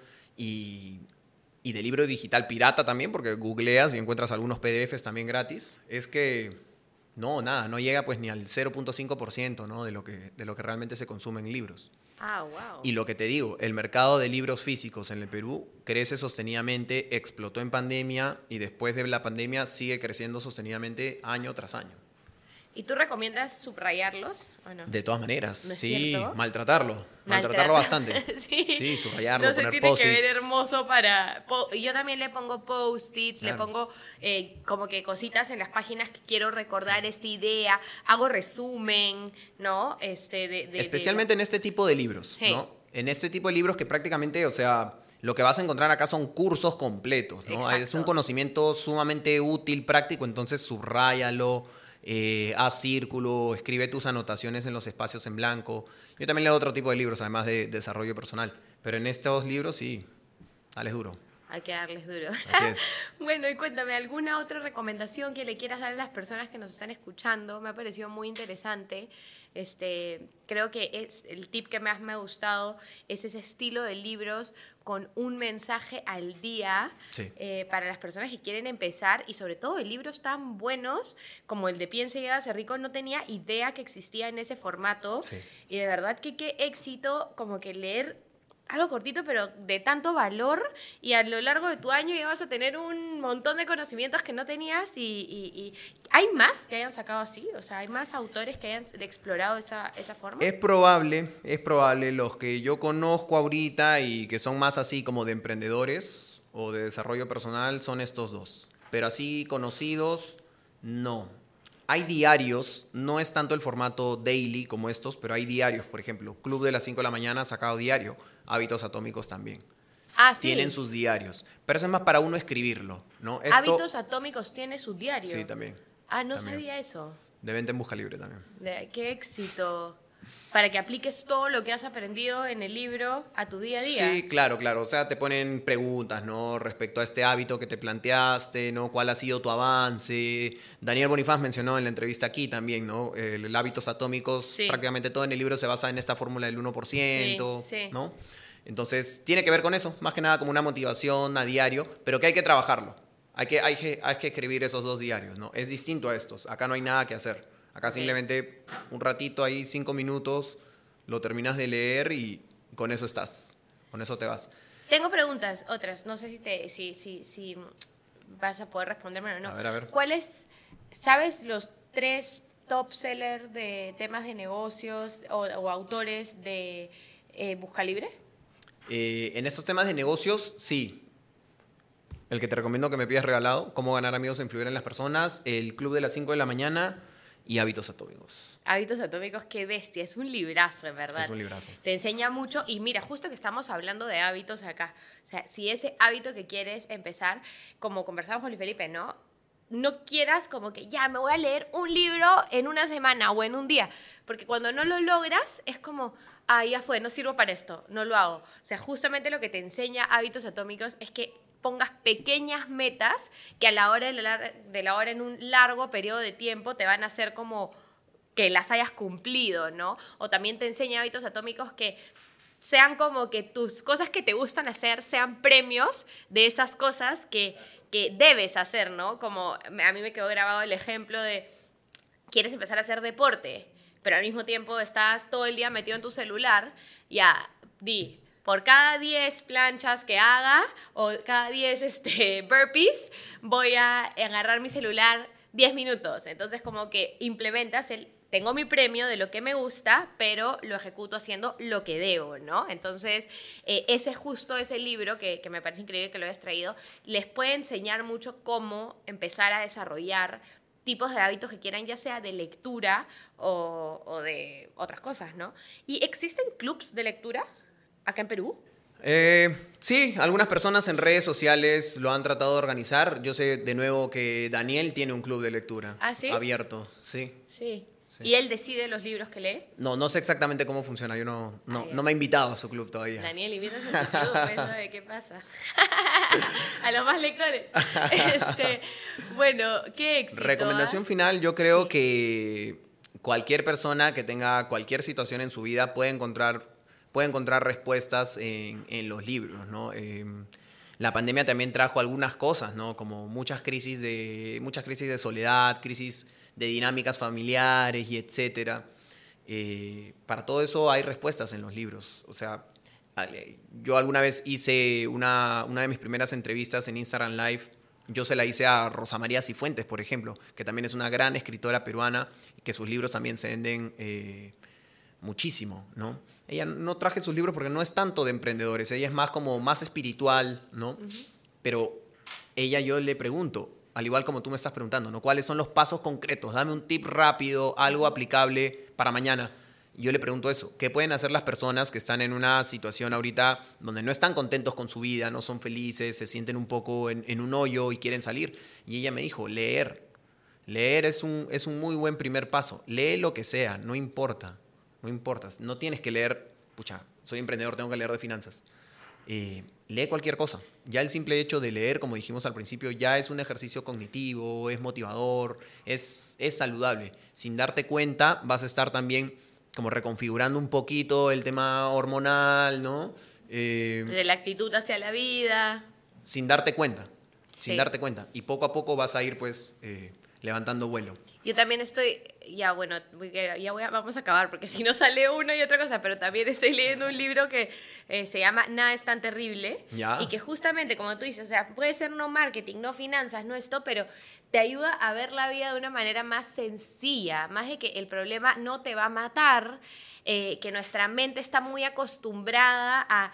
y, y del libro digital pirata también, porque googleas y encuentras algunos P D Fs también gratis, es que no, nada, no llega pues ni al cero punto cinco por ciento, ¿no? de, lo que, de lo que realmente se consume en libros. Ah, wow. Y lo que te digo, el mercado de libros físicos en el Perú crece sostenidamente, explotó en pandemia y después de la pandemia sigue creciendo sostenidamente año tras año. ¿Y tú recomiendas subrayarlos o no? De todas maneras, ¿No es sí, cierto? maltratarlo, maltratarlo bastante. sí. Sí, subrayarlo, No se poner tiene que ver post-its. hermoso para... po- Yo también le pongo post-its, le Claro. pongo eh, como que cositas en las páginas que quiero recordar esta idea, hago resumen, ¿no? Este, de, de- de- Especialmente en este tipo de libros, Sí. ¿no? En este tipo de libros que prácticamente, o sea, lo que vas a encontrar acá son cursos completos, ¿no? Exacto. Es un conocimiento sumamente útil, práctico, entonces subráyalo, eh, haz círculo, escribe tus anotaciones en los espacios en blanco. Yo también leo otro tipo de libros, además de, de desarrollo personal. Pero en estos libros sí, dale duro. Hay que darles duro. Así es. Bueno, y cuéntame, ¿alguna otra recomendación que le quieras dar a las personas que nos están escuchando? Me ha parecido muy interesante. Este, creo que es el tip que más me ha gustado es ese estilo de libros con un mensaje al día, Sí. eh, para las personas que quieren empezar, y sobre todo de libros tan buenos como el de Piense y hágase rico. No tenía idea que existía en ese formato. Sí. Y de verdad que qué éxito como que leer algo cortito, pero de tanto valor, y a lo largo de tu año ya vas a tener un montón de conocimientos que no tenías. Y, y, y ¿hay más que hayan sacado así? O sea, ¿hay más autores que hayan explorado esa, esa forma? Es probable, es probable, los que yo conozco ahorita y que son más así como de emprendedores o de desarrollo personal son estos dos. Pero así conocidos, no. Hay diarios, no es tanto el formato daily como estos, pero hay diarios, por ejemplo. Club de las cinco de la mañana ha sacado diario, Hábitos Atómicos también. Ah, sí. Tienen sus diarios, pero eso es más para uno escribirlo, ¿no? Esto, Hábitos Atómicos tiene su diario. Sí, también. Ah, no También. sabía eso. De venta en Busca Libre también. De- qué éxito. Para que apliques todo lo que has aprendido en el libro a tu día a día. Sí, claro, claro. O sea, te ponen preguntas, ¿no? Respecto a este hábito que te planteaste, ¿no? ¿Cuál ha sido tu avance? Daniel Bonifaz mencionó en la entrevista aquí también, ¿no? El, el hábitos atómicos, Sí. prácticamente todo en el libro se basa en esta fórmula del uno por ciento, Sí, sí. ¿no? Entonces, tiene que ver con eso, más que nada como una motivación a diario, pero que hay que trabajarlo. Hay que, hay que, hay que escribir esos dos diarios, ¿no? Es distinto a estos. Acá no hay nada que hacer. Acá Ok. simplemente un ratito ahí, cinco minutos, lo terminas de leer y con eso estás. Con eso te vas. Tengo preguntas, otras. No sé si, te, si, si, si vas a poder responderme o no. A ver, a ver. ¿Cuáles, sabes los tres top sellers de temas de negocios o, o autores de eh, Busca Libre? Eh, en estos temas de negocios, sí. El que te recomiendo que me pidas regalado, Cómo ganar amigos e influir en las personas, El Club de las cinco de la mañana y Hábitos Atómicos. Hábitos Atómicos, qué bestia. Es un librazo, en verdad. Es un librazo. Te enseña mucho. Y mira, justo que estamos hablando de hábitos acá. O sea, si ese hábito que quieres empezar, como conversamos con Luis Felipe, ¿no? No quieras como que ya me voy a leer un libro en una semana o en un día. Porque cuando no lo logras, es como, ah, ya fue, no sirvo para esto, no lo hago. O sea, justamente lo que te enseña Hábitos Atómicos es que pongas pequeñas metas que a la hora de la, de la hora en un largo periodo de tiempo te van a hacer como que las hayas cumplido, ¿no? O también te enseña Hábitos Atómicos que sean como que tus cosas que te gustan hacer sean premios de esas cosas que, que debes hacer, ¿no? Como a mí me quedó grabado el ejemplo de, quieres empezar a hacer deporte, pero al mismo tiempo estás todo el día metido en tu celular, ya, di, por cada diez planchas que haga o cada diez este, burpees, voy a agarrar mi celular diez minutos. Entonces como que implementas el, tengo mi premio de lo que me gusta, pero lo ejecuto haciendo lo que debo, ¿no? Entonces, eh, ese justo ese libro, que, que me parece increíble que lo hayas traído, les puede enseñar mucho cómo empezar a desarrollar tipos de hábitos que quieran, ya sea de lectura o, o de otras cosas, ¿no? ¿Y existen clubs de lectura acá en Perú? Eh, sí, algunas personas en redes sociales lo han tratado de organizar. Yo sé de nuevo que Daniel tiene un club de lectura. ¿Ah, sí? Abierto, sí. Sí. Sí. ¿Y él decide los libros que lee? No, no sé exactamente cómo funciona. Yo no, no, Ah, ya. no me ha invitado a su club todavía. Daniel, invítanos a tu club, pues, ¿sabe qué pasa? A los más lectores. Este, bueno, qué éxito. Recomendación ¿ah? final, yo creo Sí. que cualquier persona que tenga cualquier situación en su vida puede encontrar, puede encontrar respuestas en, en los libros, ¿no? Eh, la pandemia también trajo algunas cosas, ¿no? Como muchas crisis de, muchas crisis de soledad, crisis de dinámicas familiares y etcétera. Eh, para todo eso hay respuestas en los libros. O sea, yo alguna vez hice una, una de mis primeras entrevistas en Instagram Live. Yo se la hice a Rosa María Cifuentes, por ejemplo, que también es una gran escritora peruana y que sus libros también se venden eh, muchísimo, ¿no? Ella no traje sus libros porque no es tanto de emprendedores, ella es más como más espiritual, ¿no? Uh-huh. Pero ella, yo le pregunto, al igual como tú me estás preguntando, ¿no? ¿Cuáles son los pasos concretos? Dame un tip rápido, algo aplicable para mañana. Y yo le pregunto eso, ¿qué pueden hacer las personas que están en una situación ahorita donde no están contentos con su vida, no son felices, se sienten un poco en, en un hoyo y quieren salir? Y ella me dijo, leer. Leer es un, es un muy buen primer paso. Lee lo que sea, no importa. No importa. No tienes que leer, pucha, soy emprendedor, tengo que leer de finanzas. Eh, lee cualquier cosa. Ya el simple hecho de leer, como dijimos al principio, ya es un ejercicio cognitivo, es motivador, es, es saludable. Sin darte cuenta, vas a estar también como reconfigurando un poquito el tema hormonal, ¿no? Eh, De la actitud hacia la vida. sin darte cuenta, sin Sí. darte cuenta. Y poco a poco vas a ir, pues, eh, levantando vuelo. Yo también estoy, ya bueno, voy a- ya voy a- vamos a acabar, porque si no sale una y otra cosa, pero también estoy leyendo un libro que eh, se llama Nada es tan terrible, Ya. y que justamente, como tú dices, o sea, puede ser no marketing, no finanzas, no esto, pero te ayuda a ver la vida de una manera más sencilla, más de que el problema no te va a matar, eh, que nuestra mente está muy acostumbrada a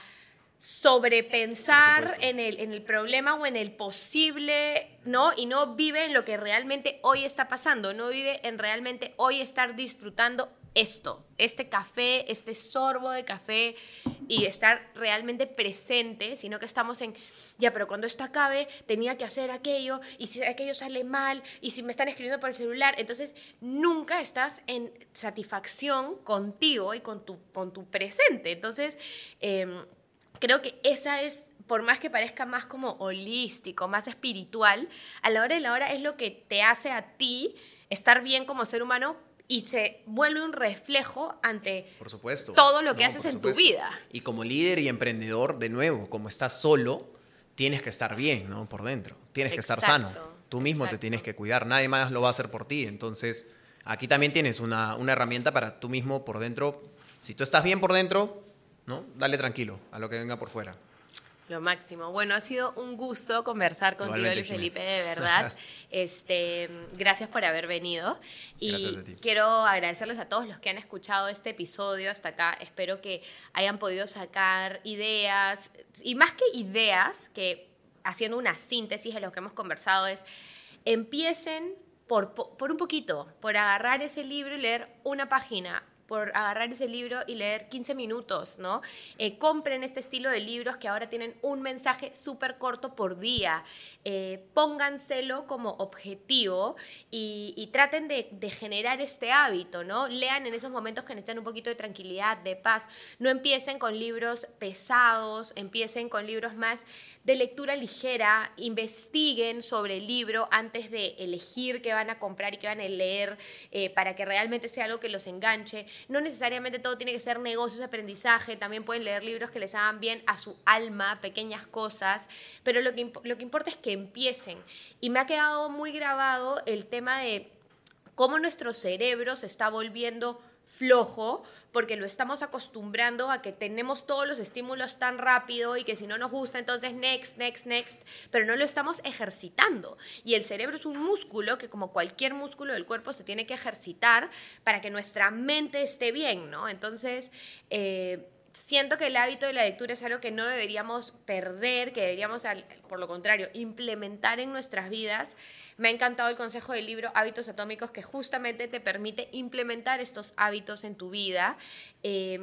sobrepensar Por supuesto. en el, en el problema o en el posible, ¿no? Y no vive en lo que realmente hoy está pasando, no vive en realmente hoy estar disfrutando esto, este café, este sorbo de café y estar realmente presente, sino que estamos en, ya, pero cuando esto acabe tenía que hacer aquello y si aquello sale mal y si me están escribiendo por el celular, entonces nunca estás en satisfacción contigo y con tu, con tu presente. Entonces, eh, creo que esa es, por más que parezca más como holístico, más espiritual, a la hora de la hora es lo que te hace a ti estar bien como ser humano y se vuelve un reflejo ante Por supuesto. todo lo que No, haces por en tu supuesto. vida. Y como líder y emprendedor, de nuevo, como estás solo, tienes que estar bien, ¿no? Por dentro. Tienes que estar Exacto, sano. Tú mismo exacto. te tienes que cuidar. Nadie más lo va a hacer por ti. Entonces, aquí también tienes una, una herramienta para tú mismo por dentro. Si tú estás bien por dentro, ¿no? Dale tranquilo a lo que venga por fuera. Lo máximo. Bueno, ha sido un gusto conversar contigo, Igualmente, Luis Jimé. Felipe, de verdad. Este, gracias por haber venido. Y Gracias a ti. quiero agradecerles a todos los que han escuchado este episodio hasta acá. Espero que hayan podido sacar ideas, y más que ideas, que haciendo una síntesis de lo que hemos conversado es, empiecen por, por un poquito, por agarrar ese libro y leer una página, por agarrar ese libro y leer quince minutos, ¿no? Eh, compren este estilo de libros que ahora tienen un mensaje súper corto por día. Eh, pónganselo como objetivo y, y traten de, de generar este hábito, ¿no? Lean en esos momentos que necesitan un poquito de tranquilidad, de paz. No empiecen con libros pesados, empiecen con libros más de lectura ligera, investiguen sobre el libro antes de elegir qué van a comprar y qué van a leer, eh, para que realmente sea algo que los enganche. No necesariamente todo tiene que ser negocios, aprendizaje, también pueden leer libros que les hagan bien a su alma, pequeñas cosas, pero lo que, lo que importa es que empiecen. Y me ha quedado muy grabado el tema de cómo nuestro cerebro se está volviendo flojo porque lo estamos acostumbrando a que tenemos todos los estímulos tan rápido y que si no nos gusta entonces next, next, next, pero no lo estamos ejercitando. Y el cerebro es un músculo que, como cualquier músculo del cuerpo, se tiene que ejercitar para que nuestra mente esté bien, ¿no? Entonces, eh, siento que el hábito de la lectura es algo que no deberíamos perder, que deberíamos, al- por lo contrario, implementar en nuestras vidas. Me ha encantado el consejo del libro Hábitos Atómicos, que justamente te permite implementar estos hábitos en tu vida. Eh,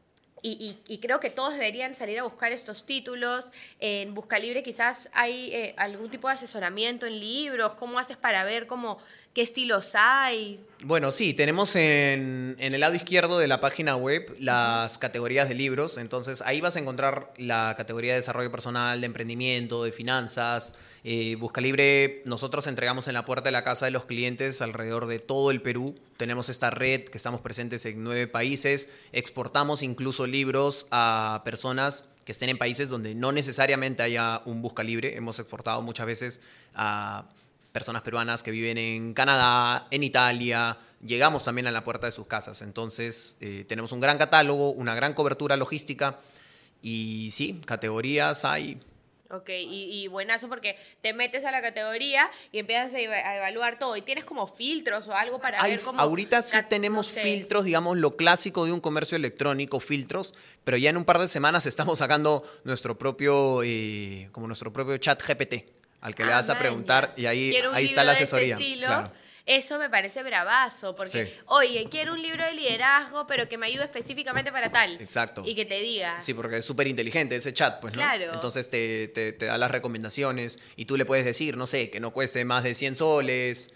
y, y- y creo que todos deberían salir a buscar estos títulos. En Buscalibre quizás hay eh, algún tipo de asesoramiento en libros. ¿Cómo haces para ver cómo, qué estilos hay? Bueno, sí, tenemos en, en el lado izquierdo de la página web las categorías de libros. Entonces, ahí vas a encontrar la categoría de desarrollo personal, de emprendimiento, de finanzas. Eh, Buscalibre, nosotros entregamos en la puerta de la casa de los clientes alrededor de todo el Perú. Tenemos esta red que estamos presentes en nueve países. Exportamos incluso libros a personas que estén en países donde no necesariamente haya un Buscalibre. Hemos exportado muchas veces a personas peruanas que viven en Canadá, en Italia. Llegamos también a la puerta de sus casas. Entonces, eh, tenemos un gran catálogo, una gran cobertura logística. Y sí, categorías hay. Ok, y, y buenazo porque te metes a la categoría y empiezas a, eva- a evaluar todo. Y tienes como filtros o algo para Hay- ver cómo... ahorita sí cat- tenemos no sé. filtros, digamos, lo clásico de un comercio electrónico, filtros, pero ya en un par de semanas estamos sacando nuestro propio, eh, como nuestro propio chat G P T, al que le Ah, vas a man, preguntar ya. y ahí, Quiero un ahí está libro la de este asesoría. estilo. Claro. Eso me parece bravazo, porque, Sí. oye, quiero un libro de liderazgo, pero que me ayude específicamente para tal. Exacto. Y que te diga. Sí, porque es súper inteligente ese chat, pues, ¿no? Claro. Entonces te, te, te da las recomendaciones y tú le puedes decir, no sé, que no cueste más de cien soles,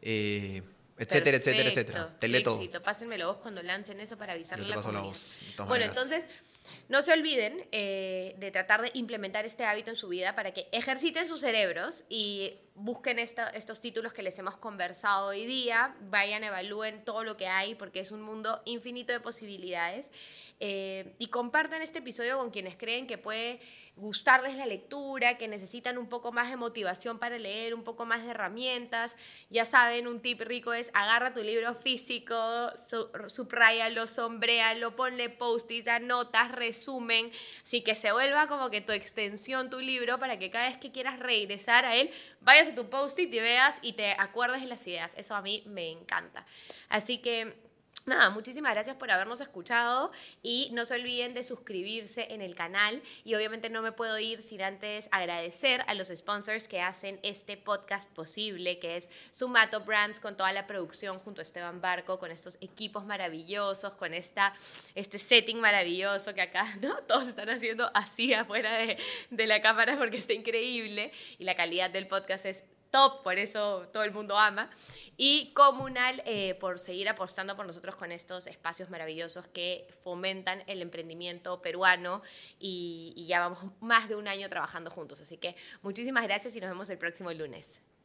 eh, etcétera, etcétera, etcétera. Te lee todo. Éxito. Pásenmelo vos cuando lancen eso para avisarle Yo te a la paso la comunidad. voz, de todas Bueno, maneras. entonces, no se olviden eh, de tratar de implementar este hábito en su vida para que ejerciten sus cerebros y busquen esta- estos títulos que les hemos conversado hoy día, vayan, evalúen todo lo que hay porque es un mundo infinito de posibilidades eh, y compartan este episodio con quienes creen que puede gustarles la lectura, que necesitan un poco más de motivación para leer, un poco más de herramientas. Ya saben, un tip rico es agarra tu libro físico, su, subráyalo, sombréalo, ponle post-its, anotas, resumen, así que se vuelva como que tu extensión, tu libro, para que cada vez que quieras regresar a él, vayas a tu post-it y veas y te acuerdes de las ideas. Eso a mí me encanta. Así que nada, muchísimas gracias por habernos escuchado y no se olviden de suscribirse en el canal y obviamente no me puedo ir sin antes agradecer a los sponsors que hacen este podcast posible, que es Sumato Brands con toda la producción junto a Esteban Barco, con estos equipos maravillosos, con esta, este setting maravilloso que acá, ¿no? Todos están haciendo así afuera de, de la cámara porque está increíble y la calidad del podcast es top, por eso todo el mundo ama. Y Comunal, eh, por seguir apostando por nosotros con estos espacios maravillosos que fomentan el emprendimiento peruano y, y ya vamos más de un año trabajando juntos. Así que muchísimas gracias y nos vemos el próximo lunes.